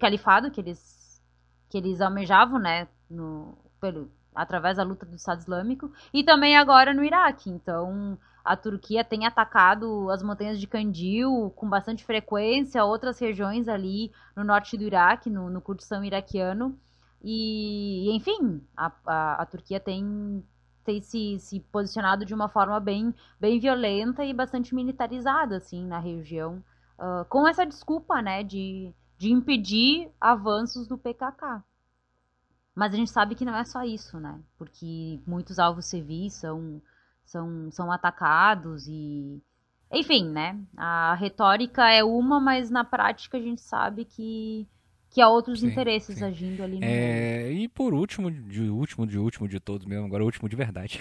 eles almejavam, né, através da luta do Estado Islâmico, e também agora no Iraque. Então, a Turquia tem atacado as montanhas de Kandil com bastante frequência, outras regiões ali no norte do Iraque, no Kurdistão iraquiano. E enfim, a Turquia tem se posicionado de uma forma bem violenta e bastante militarizada, assim, na região, com essa desculpa, né, de impedir avanços do PKK. Mas a gente sabe que não é só isso, né, porque muitos alvos civis são atacados e... Enfim, né, a retórica é uma, mas na prática a gente sabe que há outros interesses agindo ali no meio. E por último de todos mesmo, agora o último de verdade.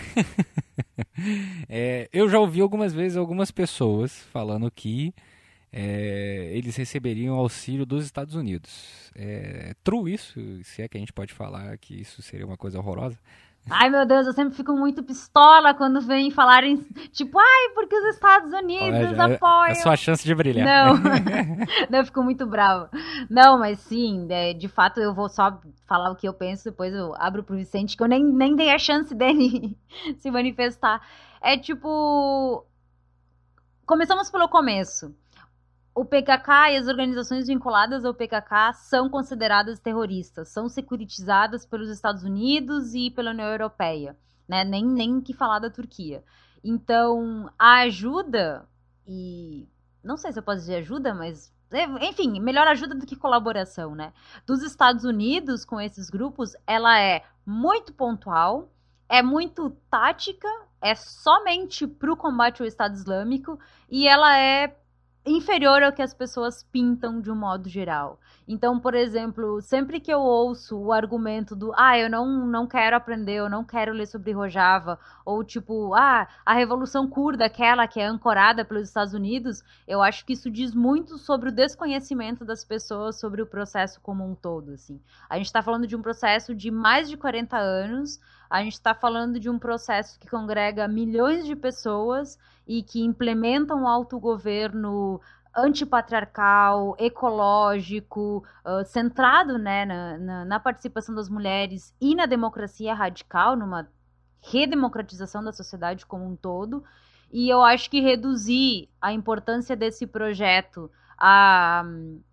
Eu já ouvi algumas vezes algumas pessoas falando que eles receberiam auxílio dos Estados Unidos. É true isso? Se é que a gente pode falar que isso seria uma coisa horrorosa? Ai, meu Deus, eu sempre fico muito pistola quando vem falarem, tipo, porque os Estados Unidos apoiam. É sua chance de brilhar. Não, eu fico muito brava. Não, mas sim, de fato eu vou só falar o que eu penso, depois eu abro pro Vicente, que eu nem dei a chance dele se manifestar. É tipo, começamos pelo começo. O PKK e as organizações vinculadas ao PKK são consideradas terroristas, são securitizadas pelos Estados Unidos e pela União Europeia, né? Nem que falar da Turquia. Então, a ajuda, e não sei se eu posso dizer ajuda, mas enfim, melhor ajuda do que colaboração, né? Dos Estados Unidos com esses grupos, ela é muito pontual, é muito tática, é somente para o combate ao Estado Islâmico, e ela é inferior ao que as pessoas pintam de um modo geral. Então, por exemplo, sempre que eu ouço o argumento do eu não quero aprender, eu não quero ler sobre Rojava, ou tipo, a Revolução Curda, aquela que é ancorada pelos Estados Unidos, eu acho que isso diz muito sobre o desconhecimento das pessoas sobre o processo como um todo, assim. A gente está falando de um processo de mais de 40 anos, a gente está falando de um processo que congrega milhões de pessoas e que implementam um autogoverno antipatriarcal, ecológico, centrado, né, na participação das mulheres e na democracia radical, numa redemocratização da sociedade como um todo. E eu acho que reduzir a importância desse projeto a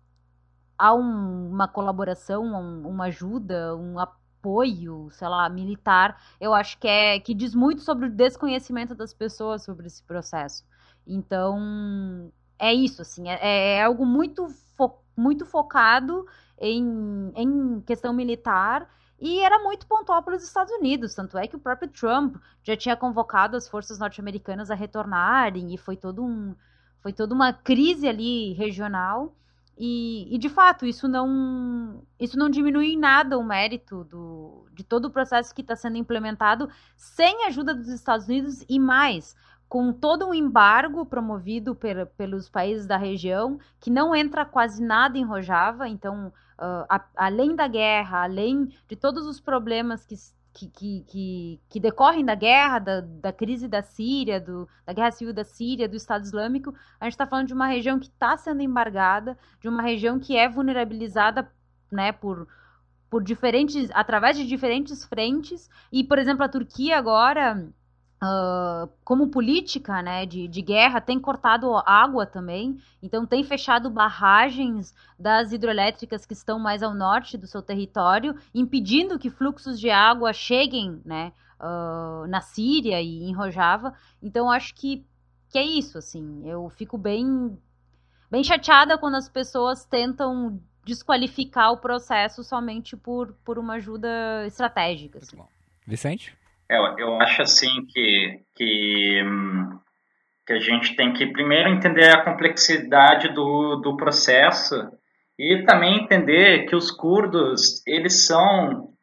uma colaboração, uma ajuda, um apoio, sei lá, militar, eu acho que diz muito sobre o desconhecimento das pessoas sobre esse processo. Então, é isso, assim, é algo muito focado em questão militar e era muito pontual pelos Estados Unidos, tanto é que o próprio Trump já tinha convocado as forças norte-americanas a retornarem e foi toda uma crise ali regional. E de fato, isso não diminui em nada o mérito de todo o processo que está sendo implementado sem a ajuda dos Estados Unidos e mais, com todo um embargo promovido pelos países da região, que não entra quase nada em Rojava. Então, além da guerra, além de todos os problemas que decorrem da guerra, da crise da Síria, da guerra civil da Síria, do Estado Islâmico, a gente está falando de uma região que está sendo embargada, de uma região que é vulnerabilizada, né, através de diferentes frentes. E, por exemplo, a Turquia agora, como política, né, de guerra, tem cortado água também, então tem fechado barragens das hidrelétricas que estão mais ao norte do seu território, impedindo que fluxos de água cheguem, né, na Síria e em Rojava. Então acho que é isso, assim, eu fico bem chateada quando as pessoas tentam desqualificar o processo somente por uma ajuda estratégica. Assim. Muito bom. Vicente? Eu acho assim que a gente tem que primeiro entender a complexidade do processo e também entender que os curdos, eles são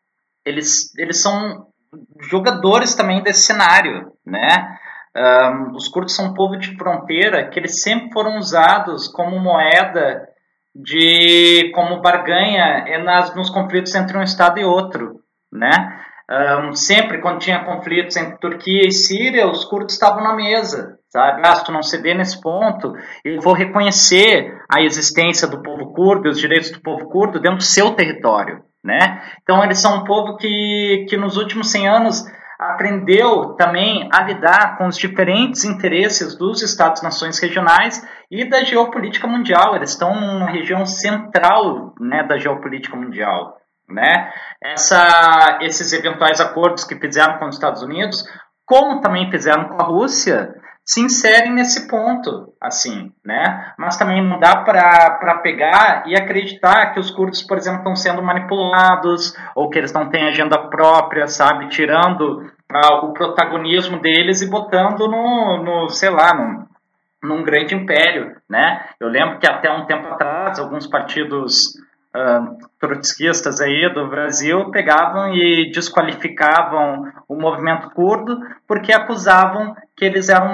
jogadores também desse cenário, né? Os curdos são um povo de fronteira que eles sempre foram usados como moeda como barganha nos conflitos entre um Estado e outro, né? Sempre quando tinha conflitos entre Turquia e Síria, os curdos estavam na mesa, sabe? Se tu não ceder nesse ponto, eu vou reconhecer a existência do povo curdo, os direitos do povo curdo dentro do seu território, né? Então eles são um povo que nos últimos 100 anos aprendeu também a lidar com os diferentes interesses dos Estados-nações regionais e da geopolítica mundial. Eles estão numa região central, né, da geopolítica mundial, né? Esses eventuais acordos que fizeram com os Estados Unidos, como também fizeram com a Rússia, se inserem nesse ponto, assim, né? Mas também não dá para pegar e acreditar que os curdos, por exemplo, estão sendo manipulados ou que eles não têm agenda própria, sabe? Tirando o protagonismo deles e botando num grande império, né? Eu lembro que até um tempo atrás, alguns partidos trotskistas aí do Brasil pegavam e desqualificavam o movimento curdo porque acusavam que eles eram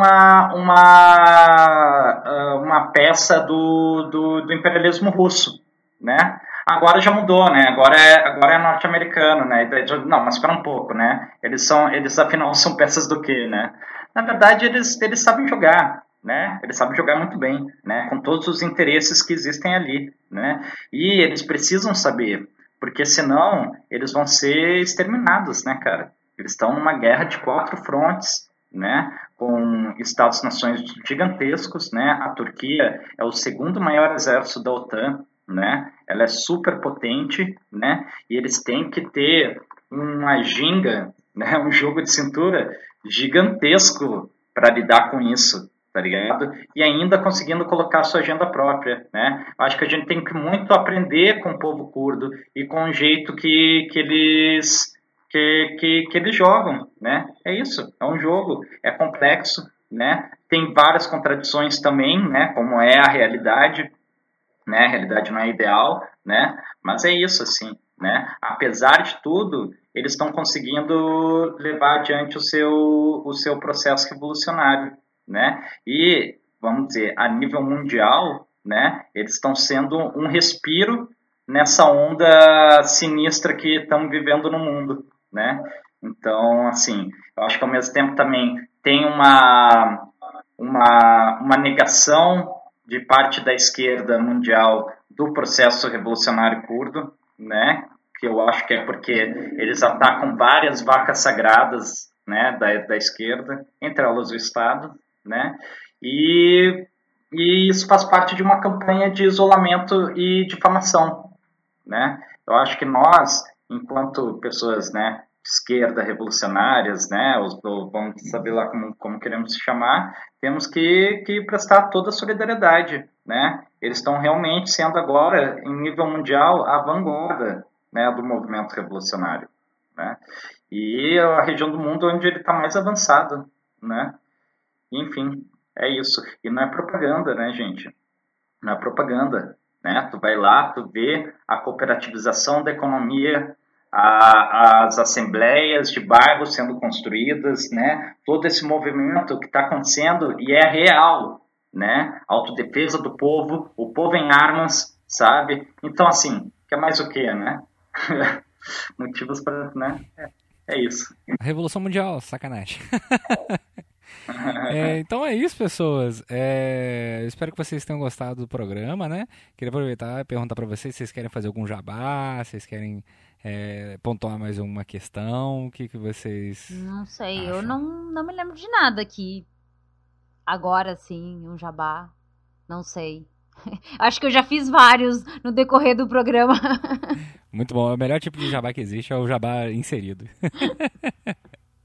uma peça do imperialismo russo, né? Agora já mudou, né? Agora é norte-americano, né? Não, mas espera um pouco, né? Eles afinal são peças do quê, né? Na verdade, eles sabem jogar, né? Eles sabem jogar muito bem, né? Com todos os interesses que existem ali, né? E eles precisam saber, porque senão eles vão ser exterminados, né, cara? Eles estão numa guerra de 4 frontes, né? Com Estados-nações gigantescos, né? A Turquia é o segundo maior exército da OTAN, né? Ela é super potente, né? E eles têm que ter uma ginga, né? Um jogo de cintura gigantesco para lidar com isso, tá ligado? E ainda conseguindo colocar a sua agenda própria, né? Acho que a gente tem que muito aprender com o povo curdo e com o jeito que eles jogam, né? É isso, é um jogo, é complexo, né? Tem várias contradições também, né? Como é a realidade, né? A realidade não é ideal, né? Mas é isso, assim, né? Apesar de tudo, eles estão conseguindo levar adiante o seu processo revolucionário, né? E, vamos dizer, a nível mundial, né? Eles estão sendo um respiro nessa onda sinistra que estamos vivendo no mundo, né? Então, assim, eu acho que ao mesmo tempo também tem uma negação de parte da esquerda mundial do processo revolucionário curdo, né? Que eu acho que é porque eles atacam várias vacas sagradas, né, da esquerda, entre elas o Estado, né? E isso faz parte de uma campanha de isolamento e difamação, né? Eu acho que nós, enquanto pessoas, né, de esquerda revolucionárias, né, vamos saber lá como queremos se chamar, temos que prestar toda a solidariedade, né? Eles estão realmente sendo agora, em nível mundial, a vanguarda, né, do movimento revolucionário, né? E a região do mundo onde ele está mais avançado, né? Enfim, é isso. E não é propaganda, né, gente? Não é propaganda, né? Tu vai lá, tu vê a cooperativização da economia, as assembleias de bairros sendo construídas, né? Todo esse movimento que está acontecendo e é real, né? Autodefesa do povo, o povo em armas, sabe? Então, assim, quer mais o quê, né? Motivos para, né? É isso. Revolução Mundial, sacanagem. Então é isso, pessoas. Espero que vocês tenham gostado do programa, né? Queria aproveitar e perguntar para vocês se vocês querem fazer algum jabá, se vocês querem pontuar mais uma questão, o que vocês Não sei, acham? eu não me lembro de nada aqui. Agora sim, um jabá, não sei. Acho que eu já fiz vários no decorrer do programa. Muito bom, o melhor tipo de jabá que existe é o jabá inserido.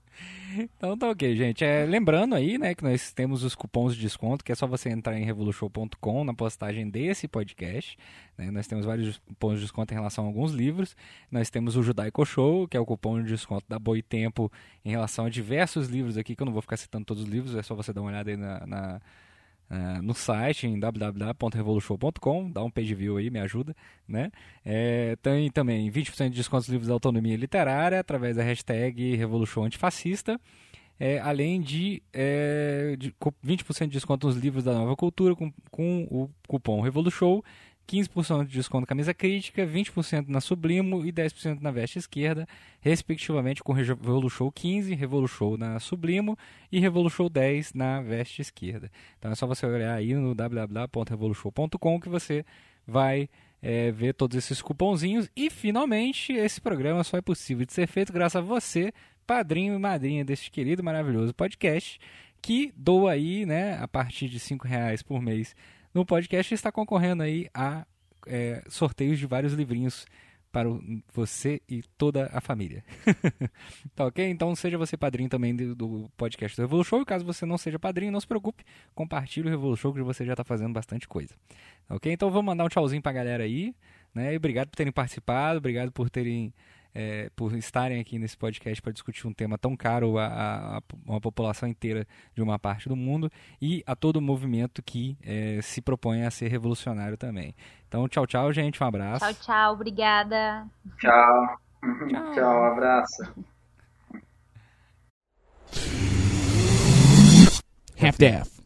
Então tá ok, gente. Lembrando aí, né, que nós temos os cupons de desconto, que é só você entrar em revolution.com na postagem desse podcast. Né? Nós temos vários cupons de desconto em relação a alguns livros. Nós temos o Judaico Show, que é o cupom de desconto da Boitempo em relação a diversos livros aqui, que eu não vou ficar citando todos os livros, é só você dar uma olhada aí no site, em www.revolution.com, dá um page view aí, me ajuda, né? Tem também 20% de desconto nos livros da autonomia literária, através da hashtag Revolution Antifascista, além de 20% de desconto nos livros da nova cultura, com o cupom Revolution, 15% de desconto na camisa crítica, 20% na Sublimo e 10% na veste esquerda, respectivamente com Revolution 15, Revolution na Sublimo e Revolution 10 na veste esquerda. Então é só você olhar aí no www.revolution.com que você vai ver todos esses cupomzinhos. E finalmente esse programa só é possível de ser feito graças a você, padrinho e madrinha deste querido e maravilhoso podcast, que doa aí, né, a partir de R$5 por mês no podcast, está concorrendo aí a sorteios de vários livrinhos para você e toda a família. Tá ok? Então seja você padrinho também do podcast do Revolution. E caso você não seja padrinho, não se preocupe, compartilhe o Revolution que você já está fazendo bastante coisa. Tá ok? Então vamos mandar um tchauzinho para a galera aí, né? E obrigado por terem participado, obrigado por estarem aqui nesse podcast para discutir um tema tão caro a uma população inteira de uma parte do mundo e a todo o movimento que se propõe a ser revolucionário também. Então, tchau, tchau, gente. Um abraço. Tchau, tchau. Obrigada. Tchau. Tchau, abraço. Half-Death.